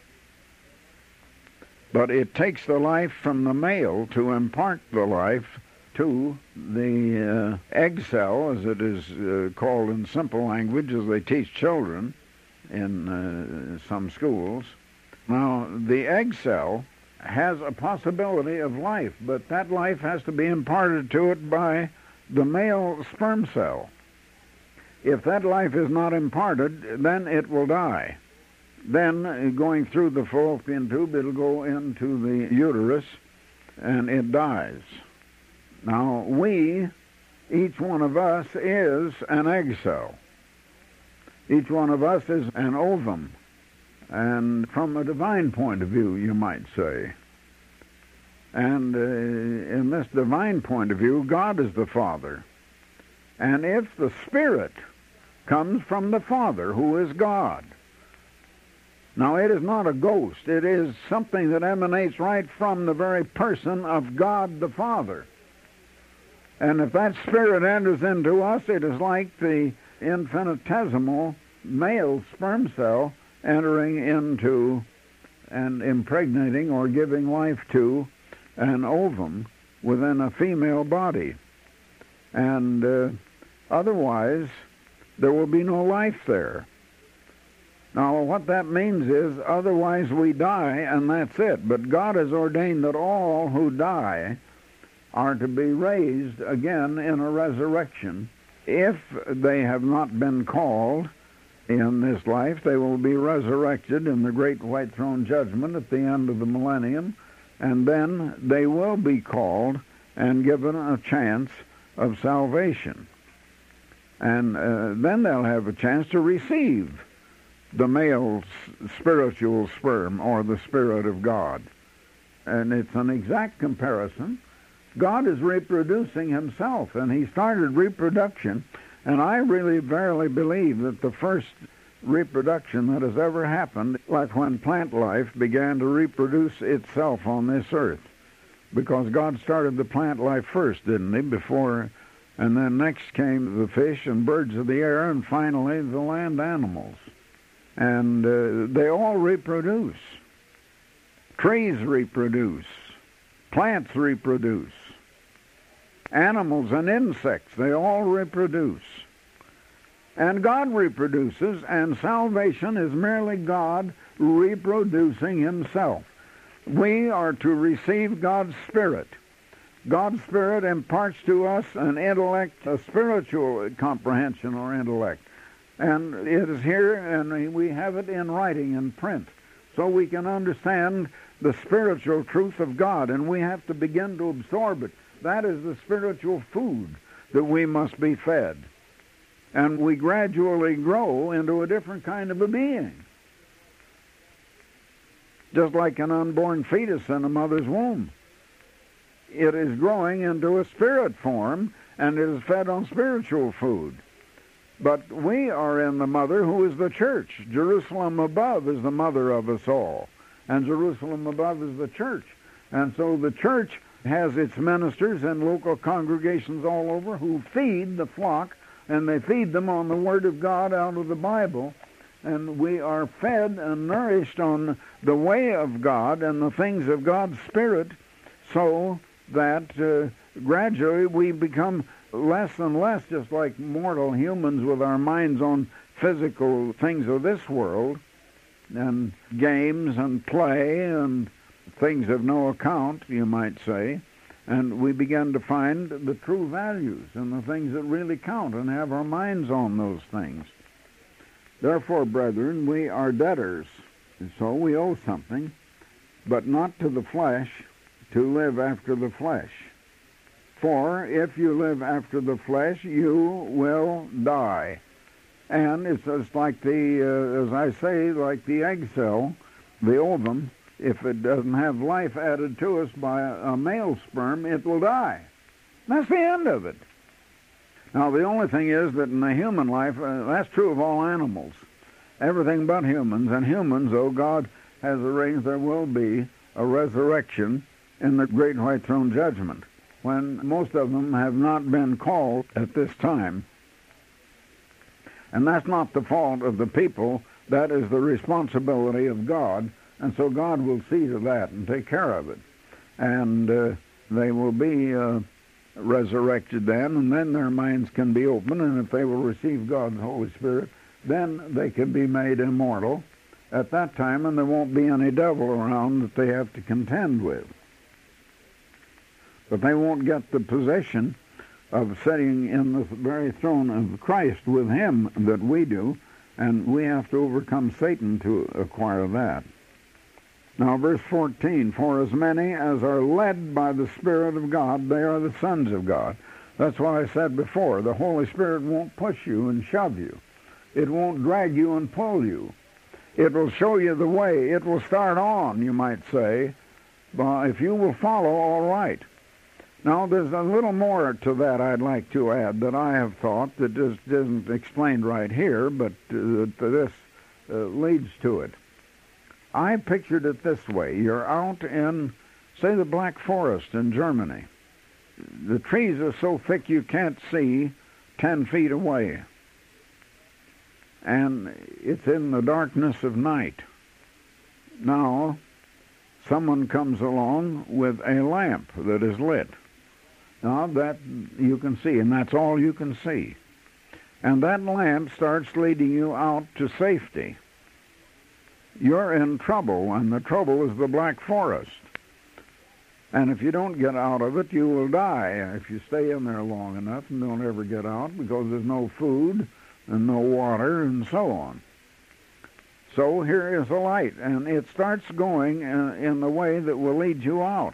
But it takes the life from the male to impart the life to the uh, egg cell, as it is uh, called in simple language, as they teach children in uh, some schools. Now, the egg cell has a possibility of life, but that life has to be imparted to it by the male sperm cell. If that life is not imparted, then it will die. Then, going through the fallopian tube, it'll go into the uterus, and it dies. Now, we, each one of us, is an egg cell. Each one of us is an ovum. And from a divine point of view, you might say. And uh, in this divine point of view, God is the Father. And if the Spirit comes from the Father, who is God, now it is not a ghost. It is something that emanates right from the very person of God the Father. And if that Spirit enters into us, it is like the infinitesimal male sperm cell entering into and impregnating or giving life to an ovum within a female body. And uh, otherwise, there will be no life there. Now, what that means is, otherwise we die, and that's it. But God has ordained that all who die are to be raised again in a resurrection. If they have not been called in this life, they will be resurrected in the great white throne judgment at the end of the millennium, and then they will be called and given a chance of salvation. And uh, then they'll have a chance to receive the male spiritual sperm, or the Spirit of God. And it's an exact comparison. God is reproducing Himself, and He started reproduction. And I really verily believe that the first reproduction that has ever happened, like when plant life began to reproduce itself on this earth. Because God started the plant life first, didn't he, before, and then next came the fish and birds of the air, and finally the land animals. And uh, they all reproduce. Trees reproduce. Plants reproduce. Animals and insects, they all reproduce. And God reproduces, and salvation is merely God reproducing himself. We are to receive God's Spirit. God's Spirit imparts to us an intellect, a spiritual comprehension or intellect. And it is here, and we have it in writing, in print, so we can understand the spiritual truth of God, and we have to begin to absorb it. That is the spiritual food that we must be fed. And we gradually grow into a different kind of a being. Just like an unborn fetus in a mother's womb. It is growing into a spirit form, and it is fed on spiritual food. But we are in the mother who is the church. Jerusalem above is the mother of us all. And Jerusalem above is the church. And so the church has its ministers and local congregations all over who feed the flock, and they feed them on the Word of God out of the Bible. And we are fed and nourished on the way of God and the things of God's Spirit, so that uh, gradually we become less and less just like mortal humans with our minds on physical things of this world, and games and play and things of no account, you might say. And we begin to find the true values and the things that really count and have our minds on those things. Therefore, brethren, we are debtors, and so we owe something, but not to the flesh, to live after the flesh. For if you live after the flesh, you will die. And it's just like the, uh, as I say, like the egg cell, the ovum. If it doesn't have life added to us by a, a male sperm, it will die. That's the end of it. Now, the only thing is that in the human life, uh, that's true of all animals. Everything but humans. And humans, though God has arranged there will be a resurrection in the great white throne judgment, when most of them have not been called at this time. And that's not the fault of the people. That is the responsibility of God. And so God will see to that and take care of it. And uh, they will be uh, resurrected then, and then their minds can be open, and if they will receive God's Holy Spirit, then they can be made immortal at that time, and there won't be any devil around that they have to contend with. But they won't get the possession of sitting in the very throne of Christ with him that we do, and we have to overcome Satan to acquire that. Now, verse fourteen, for as many as are led by the Spirit of God, they are the sons of God. That's what I said before. The Holy Spirit won't push you and shove you. It won't drag you and pull you. It will show you the way. It will start on, you might say. But if you will follow, all right. Now, there's a little more to that I'd like to add that I have thought that just isn't explained right here, but uh, this uh, leads to it. I pictured it this way. You're out in, say, the Black Forest in Germany. The trees are so thick you can't see ten feet away. And it's in the darkness of night. Now, someone comes along with a lamp that is lit. Now, that you can see, and that's all you can see. And that lamp starts leading you out to safety. You're in trouble, and the trouble is the Black Forest. And if you don't get out of it, you will die if you stay in there long enough and don't ever get out, because there's no food and no water and so on. So here is a light, and it starts going in, in the way that will lead you out.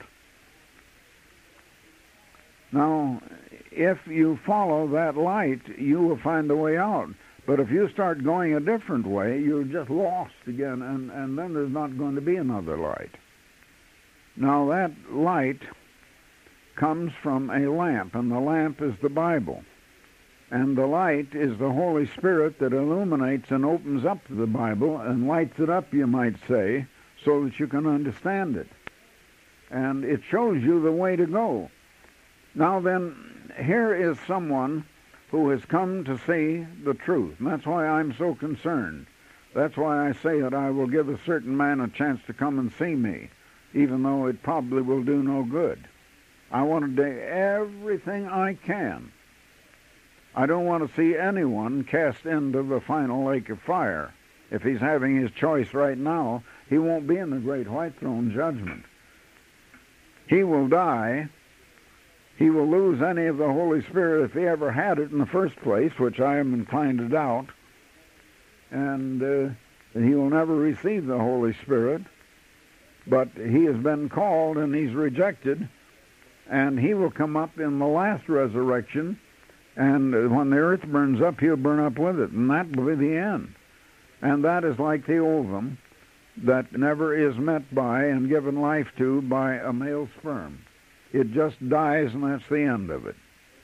Now, if you follow that light, you will find the way out. But if you start going a different way, you're just lost again, and, and then there's not going to be another light. Now, that light comes from a lamp, and the lamp is the Bible. And the light is the Holy Spirit that illuminates and opens up the Bible and lights it up, you might say, so that you can understand it. And it shows you the way to go. Now then, here is someone who has come to see the truth. And that's why I'm so concerned. That's why I say that I will give a certain man a chance to come and see me, even though it probably will do no good. I want to do everything I can. I don't want to see anyone cast into the final lake of fire. If he's having his choice right now, he won't be in the great white throne judgment. He will die. He will lose any of the Holy Spirit if he ever had it in the first place, which I am inclined to doubt. And uh, he will never receive the Holy Spirit. But he has been called and he's rejected. And he will come up in the last resurrection. And when the earth burns up, he'll burn up with it. And that will be the end. And that is like the ovum that never is met by and given life to by a male sperm. It just dies, and that's the end of it.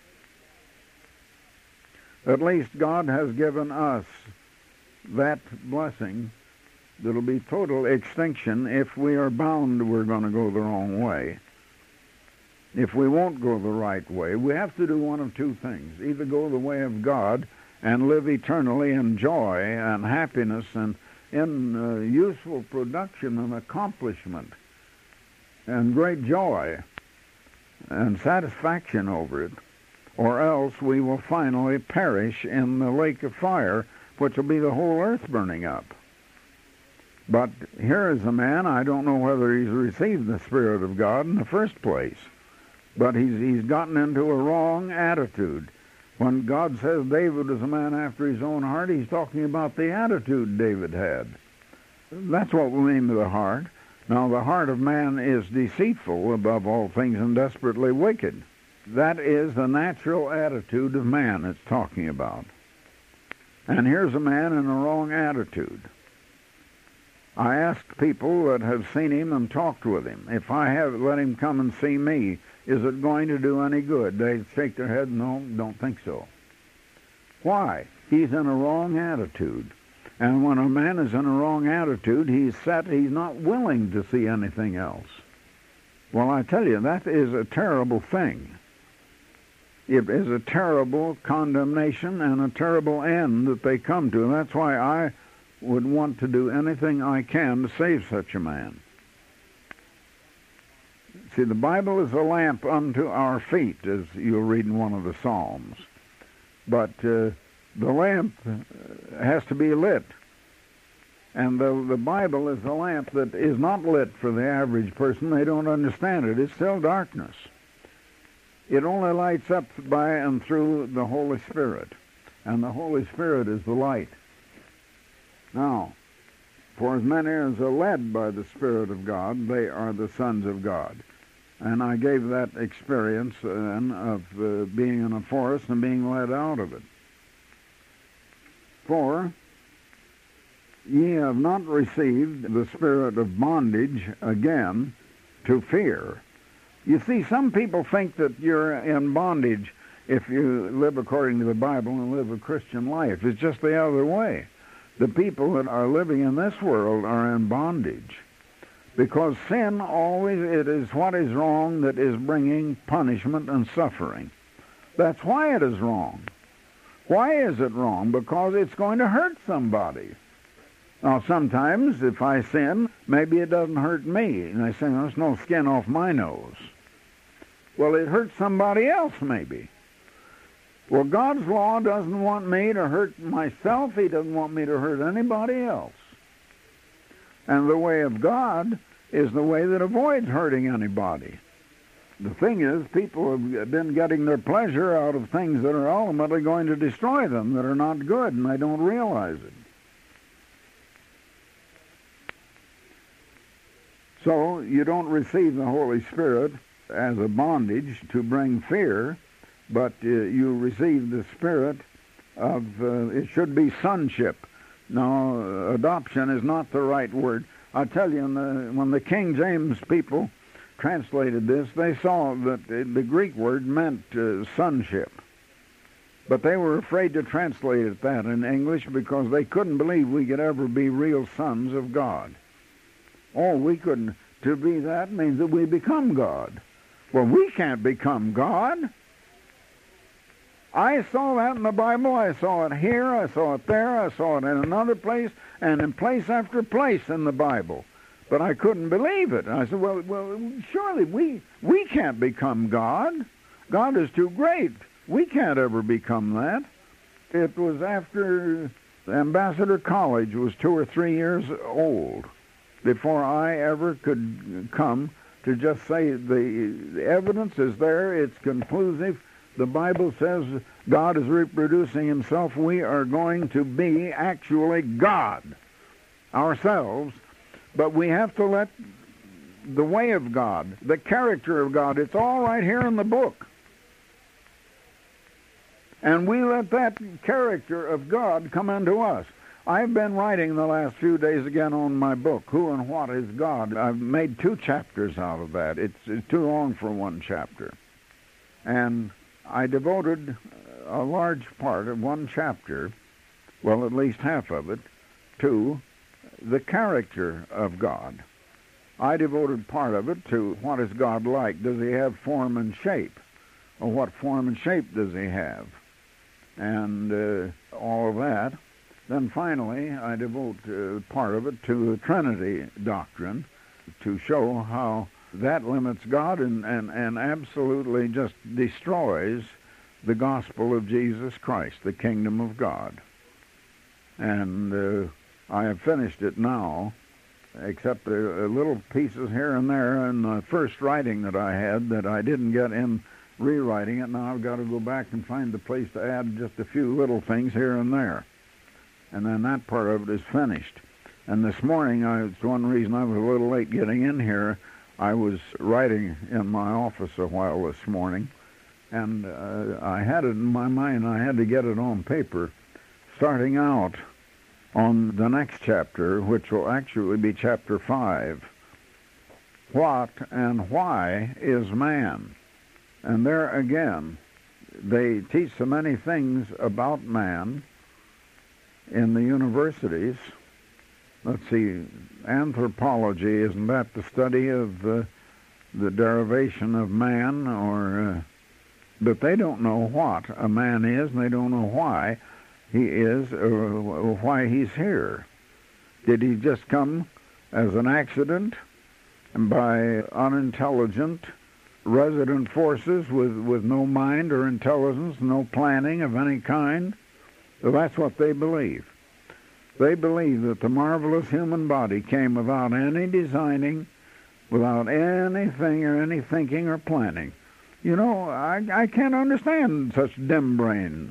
At least God has given us that blessing that'll be total extinction if we are bound we're going to go the wrong way. If we won't go the right way, we have to do one of two things. Either go the way of God and live eternally in joy and happiness and in uh, useful production and accomplishment and great joy and satisfaction over it, or else we will finally perish in the lake of fire, which will be the whole earth burning up. But here is a man, I don't know whether he's received the Spirit of God in the first place, but he's, he's gotten into a wrong attitude. When God says David is a man after his own heart, he's talking about the attitude David had. That's what we mean by the heart. Now, the heart of man is deceitful above all things and desperately wicked. That is the natural attitude of man it's talking about. And here's a man in a wrong attitude. I asked people that have seen him and talked with him, if I have let him come and see me, is it going to do any good? They shake their head, no, don't think so. Why? He's in a wrong attitude. And when a man is in a wrong attitude, he's set, he's not willing to see anything else. Well, I tell you, that is a terrible thing. It is a terrible condemnation and a terrible end that they come to. And that's why I would want to do anything I can to save such a man. See, the Bible is a lamp unto our feet, as you'll read in one of the Psalms. But uh, the lamp has to be lit. And the, the Bible is a lamp that is not lit for the average person. They don't understand it. It's still darkness. It only lights up by and through the Holy Spirit. And the Holy Spirit is the light. Now, for as many as are led by the Spirit of God, they are the sons of God. And I gave that experience uh, of uh, being in a forest and being led out of it. For ye have not received the spirit of bondage again to fear. You see, some people think that you're in bondage if you live according to the Bible and live a Christian life. It's just the other way. The people that are living in this world are in bondage. Because sin always, it is what is wrong that is bringing punishment and suffering. That's why it is wrong. Why is it wrong? Because it's going to hurt somebody. Now, sometimes if I sin, maybe it doesn't hurt me. And I say, there's no skin off my nose. Well, it hurts somebody else maybe. Well, God's law doesn't want me to hurt myself. He doesn't want me to hurt anybody else. And the way of God is the way that avoids hurting anybody. The thing is, people have been getting their pleasure out of things that are ultimately going to destroy them, that are not good, and they don't realize it. So you don't receive the Holy Spirit as a bondage to bring fear, but uh, you receive the Spirit of, uh, it should be sonship. Now, adoption is not the right word. I tell you, in the, when the King James people translated this, they saw that the Greek word meant uh, sonship. But they were afraid to translate it that in English because they couldn't believe we could ever be real sons of God. Oh, we couldn't. To be that means that we become God. Well, we can't become God. I saw that in the Bible. I saw it here. I saw it there. I saw it in another place and in place after place in the Bible. But I couldn't believe it. And I said, well, well, surely we, we can't become God. God is too great. We can't ever become that. It was after Ambassador College was two or three years old before I ever could come to just say the, the evidence is there, it's conclusive. The Bible says God is reproducing himself. We are going to be actually God ourselves, but we have to let the way of God, the character of God, it's all right here in the book. And we let that character of God come into us. I've been writing the last few days again on my book, Who and What is God. I've made two chapters out of that. It's, it's too long for one chapter. And I devoted a large part of one chapter, well, at least half of it, to the character of God. I devoted part of it to what is God like? Does he have form and shape? Or what form and shape does he have? And uh, all of that. Then finally, I devote uh, part of it to the Trinity doctrine to show how that limits God and, and, and absolutely just destroys the gospel of Jesus Christ, the kingdom of God. And uh, I have finished it now, except a, a little pieces here and there in the first writing that I had that I didn't get in rewriting it. Now I've got to go back and find the place to add just a few little things here and there. And then that part of it is finished. And this morning, I, it's one reason I was a little late getting in here. I was writing in my office a while this morning, and uh, I had it in my mind. I had to get it on paper, starting out on the next chapter, which will actually be chapter five. What and why is man? And there again, they teach so many things about man in the universities. Let's see, anthropology, isn't that the study of uh, the derivation of man? Or, uh, but they don't know what a man is, and they don't know why he is, or why he's here. Did he just come as an accident and by unintelligent resident forces with, with no mind or intelligence, no planning of any kind? So that's what they believe. They believe that the marvelous human body came without any designing, without anything or any thinking or planning. You know, I, I can't understand such dim brains.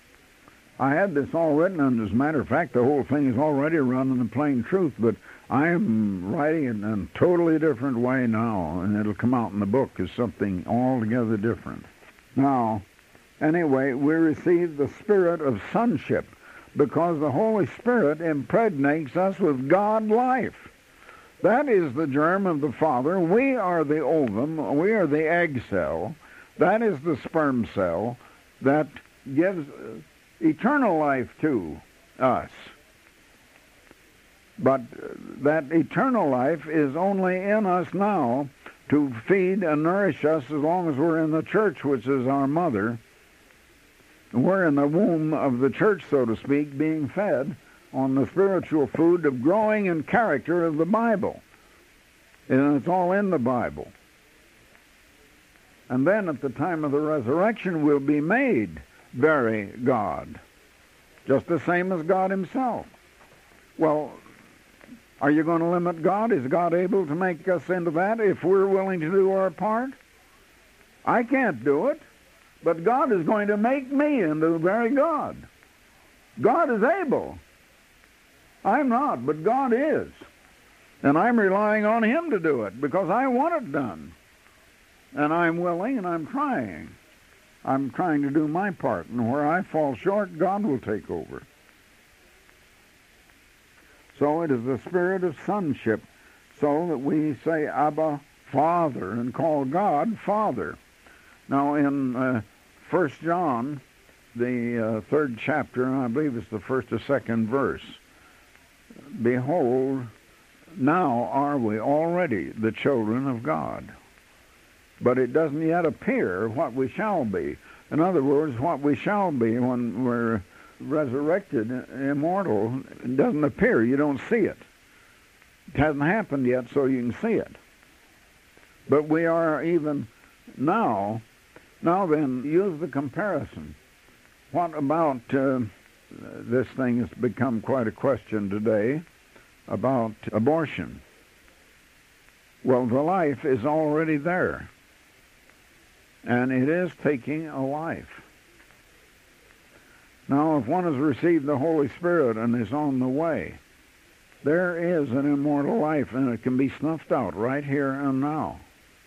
I had this all written, and as a matter of fact, the whole thing is already run in the plain truth, but I am writing it in a totally different way now, and it'll come out in the book as something altogether different. Now, anyway, we receive the spirit of sonship because the Holy Spirit impregnates us with God life. That is the germ of the Father. We are the ovum. We are the egg cell. That is the sperm cell that gives eternal life to us. But that eternal life is only in us now to feed and nourish us as long as we're in the church, which is our mother. We're in the womb of the church, so to speak, being fed on the spiritual food of growing in character of the Bible. And it's all in the Bible. And then at the time of the resurrection, we'll be made very God, just the same as God himself. Well, are you going to limit God? Is God able to make us into that if we're willing to do our part? I can't do it. But God is going to make me into very God. God is able. I'm not, but God is. And I'm relying on him to do it because I want it done. And I'm willing and I'm trying. I'm trying to do my part. And where I fall short, God will take over. So it is the spirit of sonship, so that we say, Abba, Father, and call God Father. Now, in uh, First John the uh, third chapter, and I believe it's the first or second verse. Behold, now are we already the children of God. But it doesn't yet appear what we shall be. In other words, what we shall be when we're resurrected, immortal, it doesn't appear. You don't see it. It hasn't happened yet, so you can see it. But we are even now. Now then, use the comparison. What about uh, this thing has become quite a question today about abortion? Well, the life is already there, and it is taking a life. Now, if one has received the Holy Spirit and is on the way, there is an immortal life, and it can be snuffed out right here and now.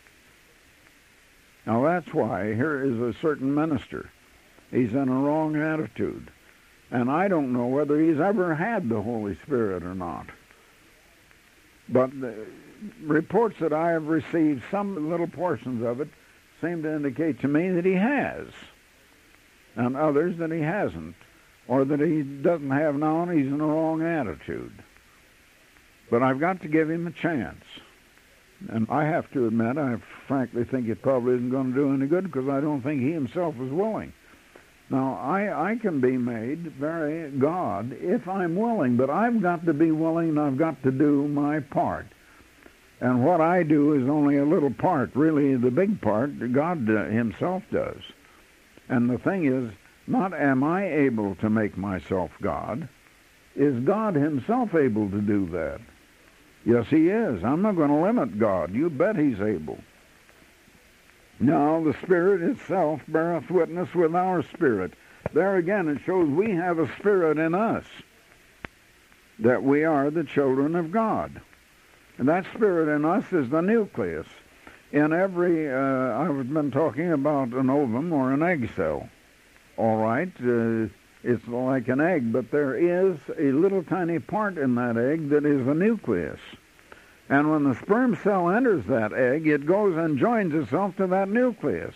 Now, that's why here is a certain minister. He's in a wrong attitude. And I don't know whether he's ever had the Holy Spirit or not. But the reports that I have received, some little portions of it, seem to indicate to me that he has. And others that he hasn't. Or that he doesn't have now and he's in a wrong attitude. But I've got to give him a chance. And I have to admit, I frankly think it probably isn't going to do any good because I don't think he himself is willing. Now, I, I can be made very God if I'm willing, but I've got to be willing and I've got to do my part. And what I do is only a little part. Really, the big part, God uh, himself does. And the thing is, not am I able to make myself God, is God himself able to do that? Yes, he is. I'm not going to limit God. You bet he's able. Now, the Spirit itself beareth witness with our spirit. There again, it shows we have a spirit in us, that we are the children of God. And that spirit in us is the nucleus. In every, uh, I've been talking about an ovum or an egg cell. All right, uh, it's like an egg, but there is a little tiny part in that egg that is the nucleus. And when the sperm cell enters that egg, it goes and joins itself to that nucleus.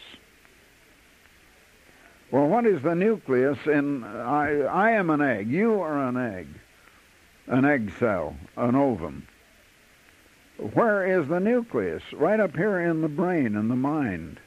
Well, what is the nucleus? In I, I am an egg. You are an egg. An egg cell, an ovum. Where is the nucleus? Right up here in the brain, in the mind.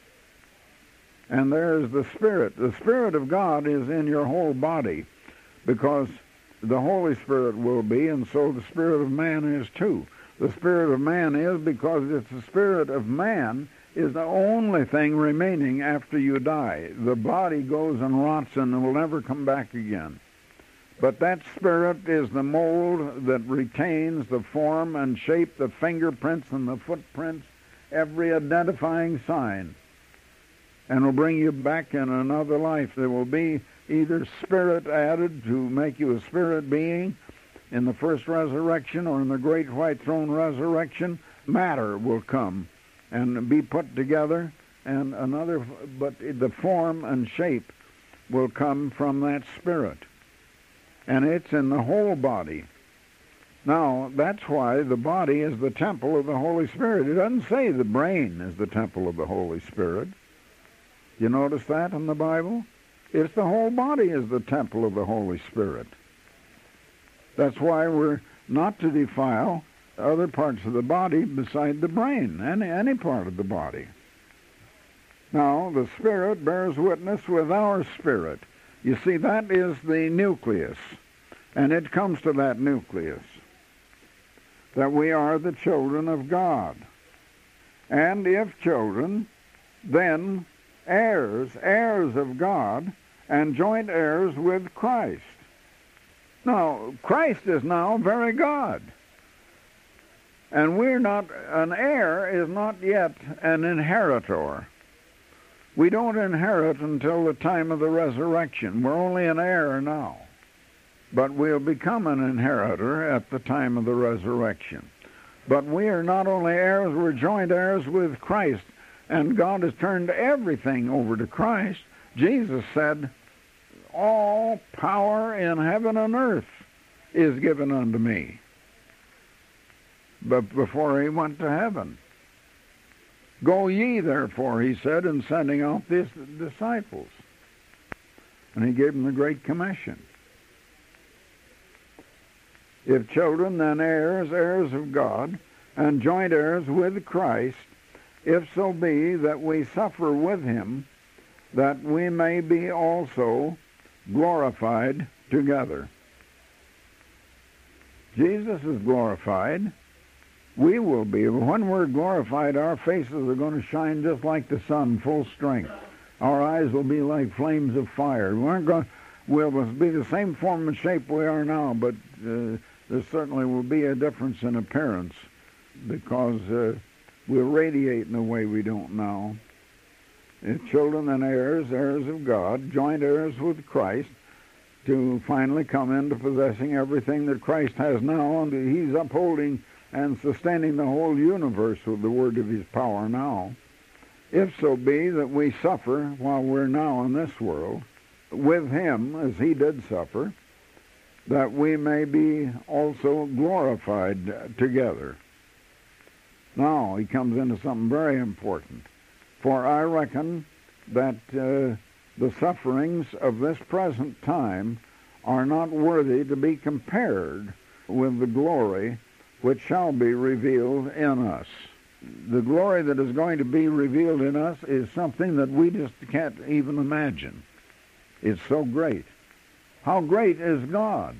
And there's the Spirit. The Spirit of God is in your whole body because the Holy Spirit will be, and so the Spirit of man is too. The Spirit of man is because it's the Spirit of man is the only thing remaining after you die. The body goes and rots and will never come back again. But that Spirit is the mold that retains the form and shape, the fingerprints and the footprints, every identifying sign, and will bring you back in another life. There will be either spirit added to make you a spirit being in the first resurrection, or in the great white throne resurrection. Matter will come and be put together, and another, but the form and shape will come from that Spirit. And it's in the whole body. Now, that's why the body is the temple of the Holy Spirit. It doesn't say the brain is the temple of the Holy Spirit. You notice that in the Bible? It's the whole body is the temple of the Holy Spirit. That's why we're not to defile other parts of the body beside the brain, any, any part of the body. Now, the Spirit bears witness with our spirit. You see, that is the nucleus, and it comes to that nucleus, that we are the children of God. And if children, then heirs, heirs of God, and joint heirs with Christ. Now, Christ is now very God. And we're not, an heir is not yet an inheritor. We don't inherit until the time of the resurrection. We're only an heir now. But we'll become an inheritor at the time of the resurrection. But we are not only heirs, we're joint heirs with Christ. And God has turned everything over to Christ. Jesus said, all power in heaven and earth is given unto me. But before he went to heaven. Go ye, therefore, he said, in sending out these disciples. and he gave them the Great Commission. If children, then heirs, heirs of God, and joint heirs with Christ, if so be that we suffer with him, that we may be also glorified together. Jesus is glorified. We will be. When we're glorified, our faces are going to shine just like the sun, full strength. Our eyes will be like flames of fire. We aren't going, we'll be the same form and shape we are now, but uh, there certainly will be a difference in appearance because uh, we'll radiate in a way we don't now. If children and heirs, heirs of God, joint heirs with Christ, to finally come into possessing everything that Christ has now, and he's upholding and sustaining the whole universe with the word of his power now. If so be that we suffer while we're now in this world, with him as he did suffer, that we may be also glorified together. Now he comes into something very important. For I reckon that uh, the sufferings of this present time are not worthy to be compared with the glory which shall be revealed in us. The glory that is going to be revealed in us is something that we just can't even imagine. It's so great. How great is God?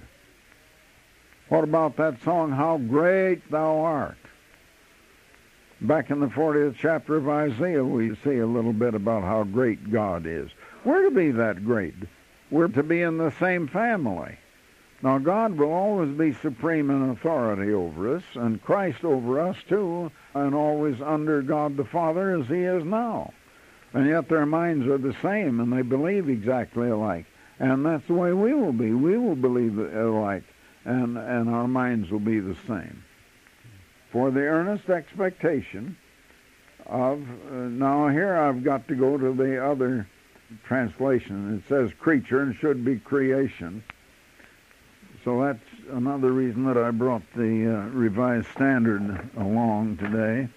What about that song, How Great Thou Art? Back in the fortieth chapter of Isaiah, we see a little bit about how great God is. We're to be that great. We're to be in the same family. Now, God will always be supreme in authority over us, and Christ over us, too, and always under God the Father as he is now. And yet their minds are the same, and they believe exactly alike. And that's the way we will be. We will believe alike, and, and our minds will be the same. For the earnest expectation of, uh, now here I've got to go to the other translation. It says creature and should be creation. So that's another reason that I brought the uh, Revised Standard along today.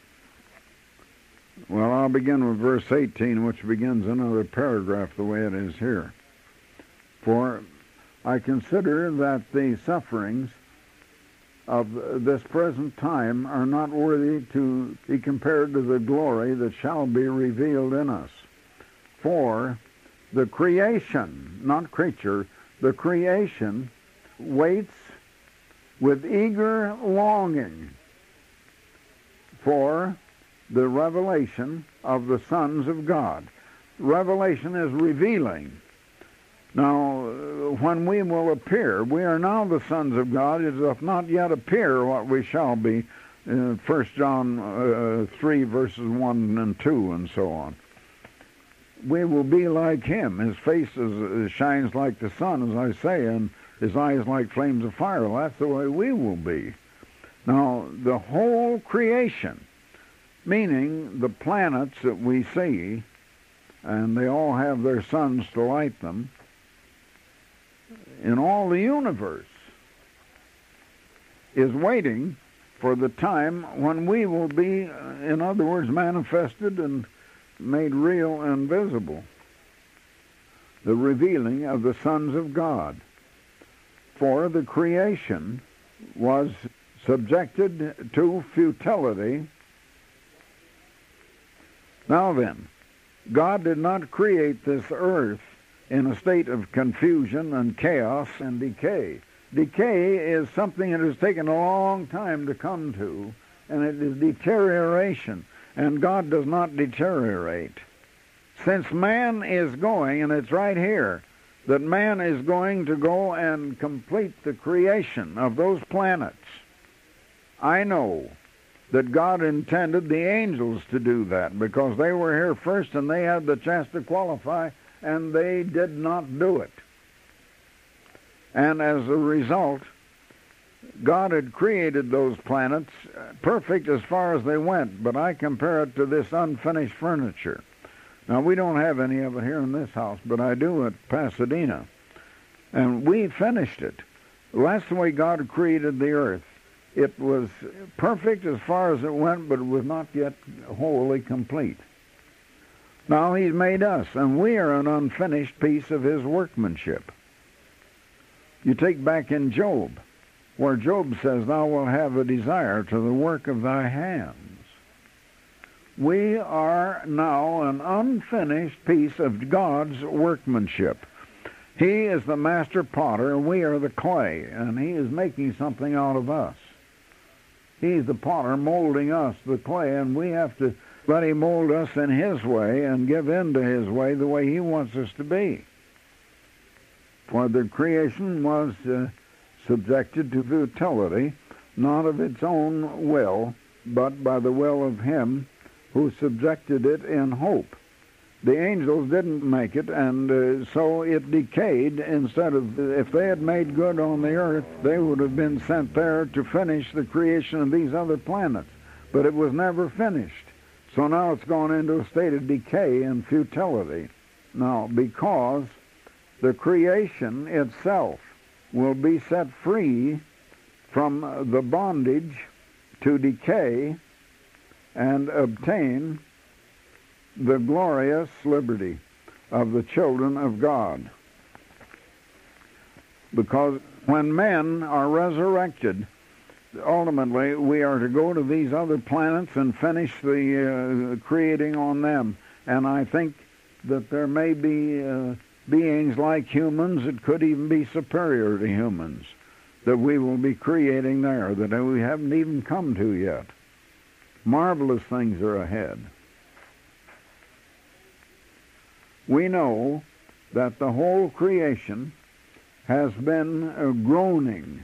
Well, I'll begin with verse eighteen, which begins another paragraph the way it is here. For I consider that the sufferings of this present time are not worthy to be compared to the glory that shall be revealed in us. For the creation, not creature, the creation waits with eager longing for the revelation of the sons of God. Revelation is revealing. Now, when we will appear, we are now the sons of God. It doth not yet appear what we shall be. Uh, First John uh, three, verses one and two, and so on. We will be like him. His face is, uh, shines like the sun, as I say, and his eyes like flames of fire. Well, that's the way we will be. Now, the whole creation, meaning the planets that we see, and they all have their suns to light them, in all the universe, is waiting for the time when we will be, in other words, manifested and made real and visible. The revealing of the sons of God. For the creation was subjected to futility. Now then, God did not create this earth in a state of confusion and chaos and decay. Decay is something that has taken a long time to come to, and it is deterioration, and God does not deteriorate. Since man is going, and it's right here, that man is going to go and complete the creation of those planets, I know that God intended the angels to do that, because they were here first and they had the chance to qualify, and they did not do it. And as a result, God had created those planets perfect as far as they went, but I compare it to this unfinished furniture. Now, we don't have any of it here in this house, but I do at Pasadena. And we finished it. That's the way God created the earth. It was perfect as far as it went, but it was not yet wholly complete. Now he's made us, and we are an unfinished piece of his workmanship. You take back in Job, where Job says, thou wilt have a desire to the work of thy hands. We are now an unfinished piece of God's workmanship. He is the master potter, and we are the clay, and he is making something out of us. He's the potter molding us, the clay, and we have to let him mold us in his way and give in to his way the way he wants us to be. For the creation was uh, subjected to futility, not of its own will, but by the will of him who subjected it in hope. The angels didn't make it, and uh, so it decayed. Instead of, if they had made good on the earth, they would have been sent there to finish the creation of these other planets. But it was never finished. So now it's gone into a state of decay and futility. Now, because the creation itself will be set free from the bondage to decay and obtain the glorious liberty of the children of God. Because when men are resurrected, ultimately we are to go to these other planets and finish the uh, creating on them. And I think that there may be uh, beings like humans that could even be superior to humans that we will be creating there that we haven't even come to yet. Marvelous things are ahead. We know that the whole creation has been uh, groaning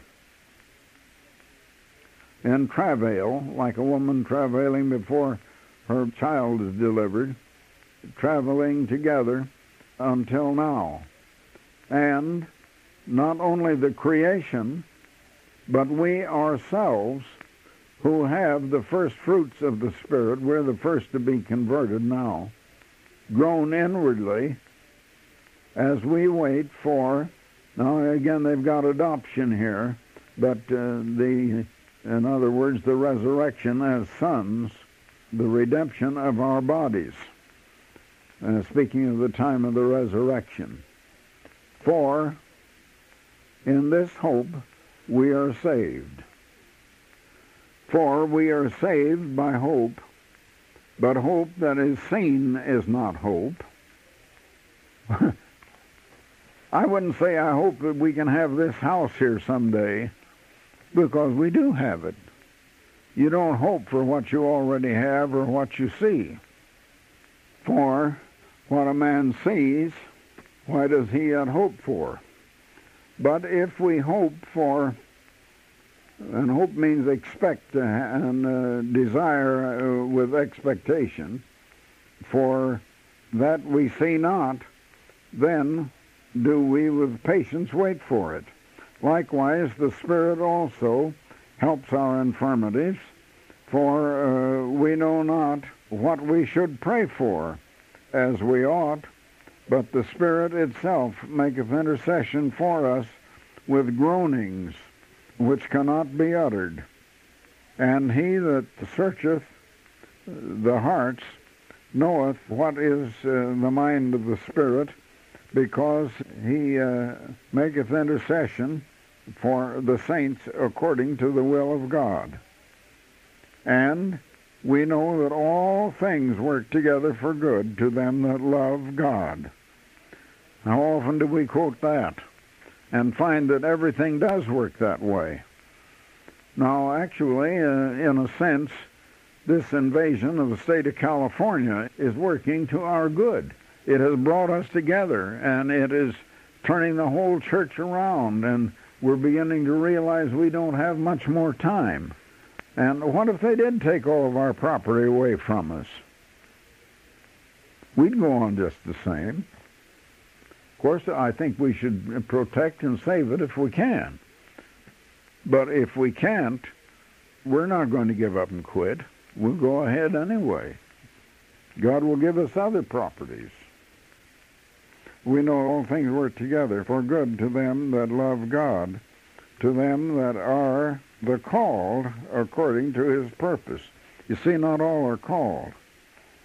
in travail, like a woman travailing before her child is delivered, traveling together until now. And not only the creation, but we ourselves who have the first fruits of the Spirit, we're the first to be converted now, groan inwardly as we wait for, now again they've got adoption here, but uh, the, in other words, the resurrection as sons, the redemption of our bodies. Uh, speaking of the time of the resurrection. For in this hope we are saved. For we are saved by hope, but hope that is seen is not hope. I wouldn't say I hope that we can have this house here someday, because we do have it. You don't hope for what you already have or what you see. For what a man sees, why does he yet hope for? But if we hope for, and hope means expect and uh, desire uh, with expectation, for that we see not, then do we with patience wait for it. Likewise, the Spirit also helps our infirmities, for uh, we know not what we should pray for as we ought, but the Spirit itself maketh intercession for us with groanings which cannot be uttered. And he that searcheth the hearts knoweth what is uh, the mind of the Spirit, because he uh, maketh intercession for the saints according to the will of God. And we know that all things work together for good to them that love God. How often do we quote that and find that everything does work that way? Now, actually, uh, in a sense, this invasion of the state of California is working to our good. It has brought us together, and it is turning the whole church around, and we're beginning to realize we don't have much more time. And what if they did take all of our property away from us? We'd go on just the same. Of course, I think we should protect and save it if we can. But if we can't, we're not going to give up and quit. We'll go ahead anyway. God will give us other properties. We know all things work together for good to them that love God, to them that are the called according to his purpose. You see, not all are called.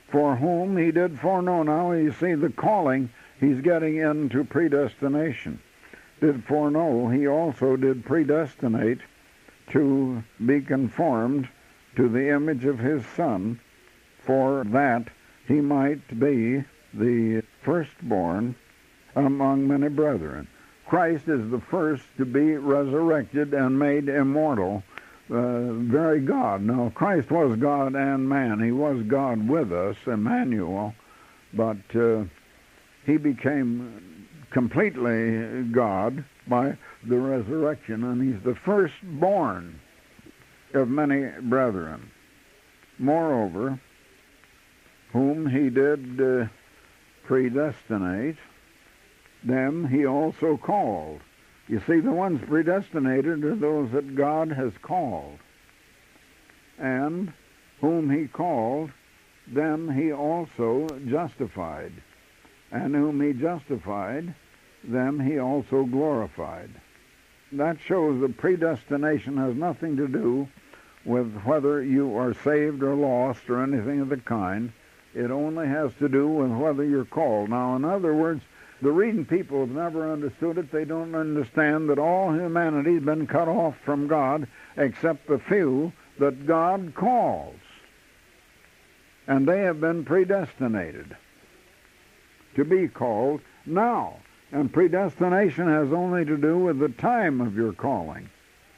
For whom he did foreknow. Now you see the calling, he's getting into predestination. Did foreknow, he also did predestinate to be conformed to the image of his Son, for that he might be the firstborn among many brethren. Christ is the first to be resurrected and made immortal, uh, very God. Now, Christ was God and man. He was God with us, Emmanuel, but uh, he became completely God by the resurrection, and he's the firstborn of many brethren. Moreover, whom he did uh, predestinate, them he also called. You see, the ones predestinated are those that God has called. And whom he called, them he also justified. And whom he justified, them he also glorified. That shows that predestination has nothing to do with whether you are saved or lost or anything of the kind. It only has to do with whether you're called. Now, in other words, the reading people have never understood it. They don't understand that all humanity has been cut off from God except the few that God calls. And they have been predestinated to be called now. And predestination has only to do with the time of your calling.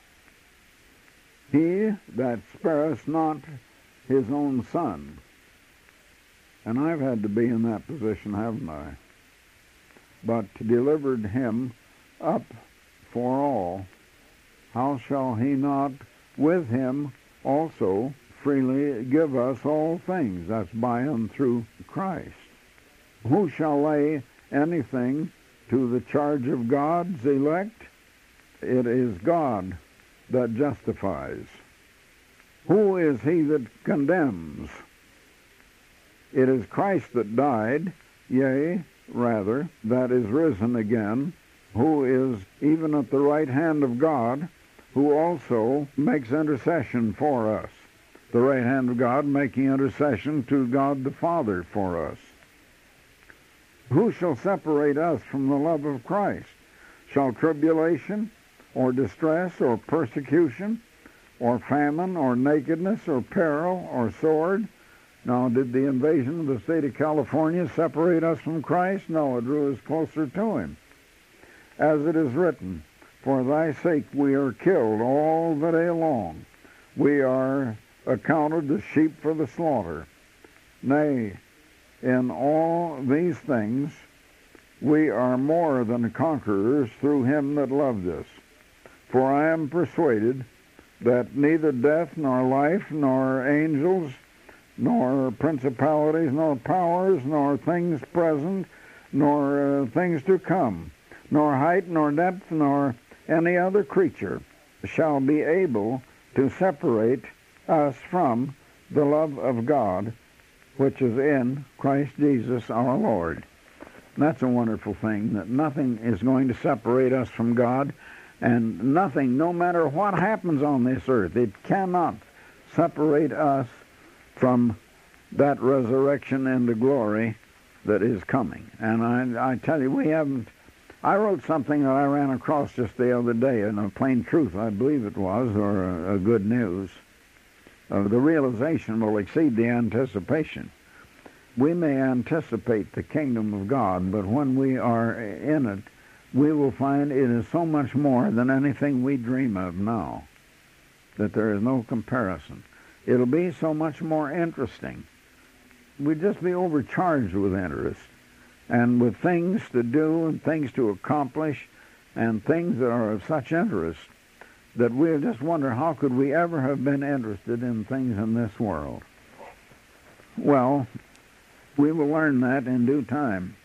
He that spareth not his own Son. And I've had to be in that position, haven't I? But delivered him up for all, how shall he not with him also freely give us all things? That's by and through Christ. Who shall lay anything to the charge of God's elect? It is God that justifies. Who is he that condemns? It is Christ that died, yea, rather, that is risen again, who is even at the right hand of God, who also makes intercession for us. The right hand of God making intercession to God the Father for us. Who shall separate us from the love of Christ? Shall tribulation, or distress, or persecution, or famine, or nakedness, or peril, or sword? Now, did the invasion of the state of California separate us from Christ? No, it drew us closer to him. As it is written, for thy sake we are killed all the day long. We are accounted as sheep for the slaughter. Nay, in all these things we are more than conquerors through him that loved us. For I am persuaded that neither death, nor life, nor angels, nor principalities, nor powers, nor things present, nor uh, things to come, nor height, nor depth, nor any other creature shall be able to separate us from the love of God, which is in Christ Jesus our Lord. And that's a wonderful thing, that nothing is going to separate us from God, and nothing, no matter what happens on this earth, it cannot separate us from that resurrection into glory that is coming. And I, I tell you, we haven't... I wrote something that I ran across just the other day, in a Plain Truth, I believe it was, or a, a Good News. Uh, the realization will exceed the anticipation. We may anticipate the kingdom of God, but when we are in it, we will find it is so much more than anything we dream of now, that there is no comparison. It'll be so much more interesting. We'd just be overcharged with interest, and with things to do and things to accomplish and things that are of such interest that we'll just wonder, how could we ever have been interested in things in this world? Well, we will learn that in due time.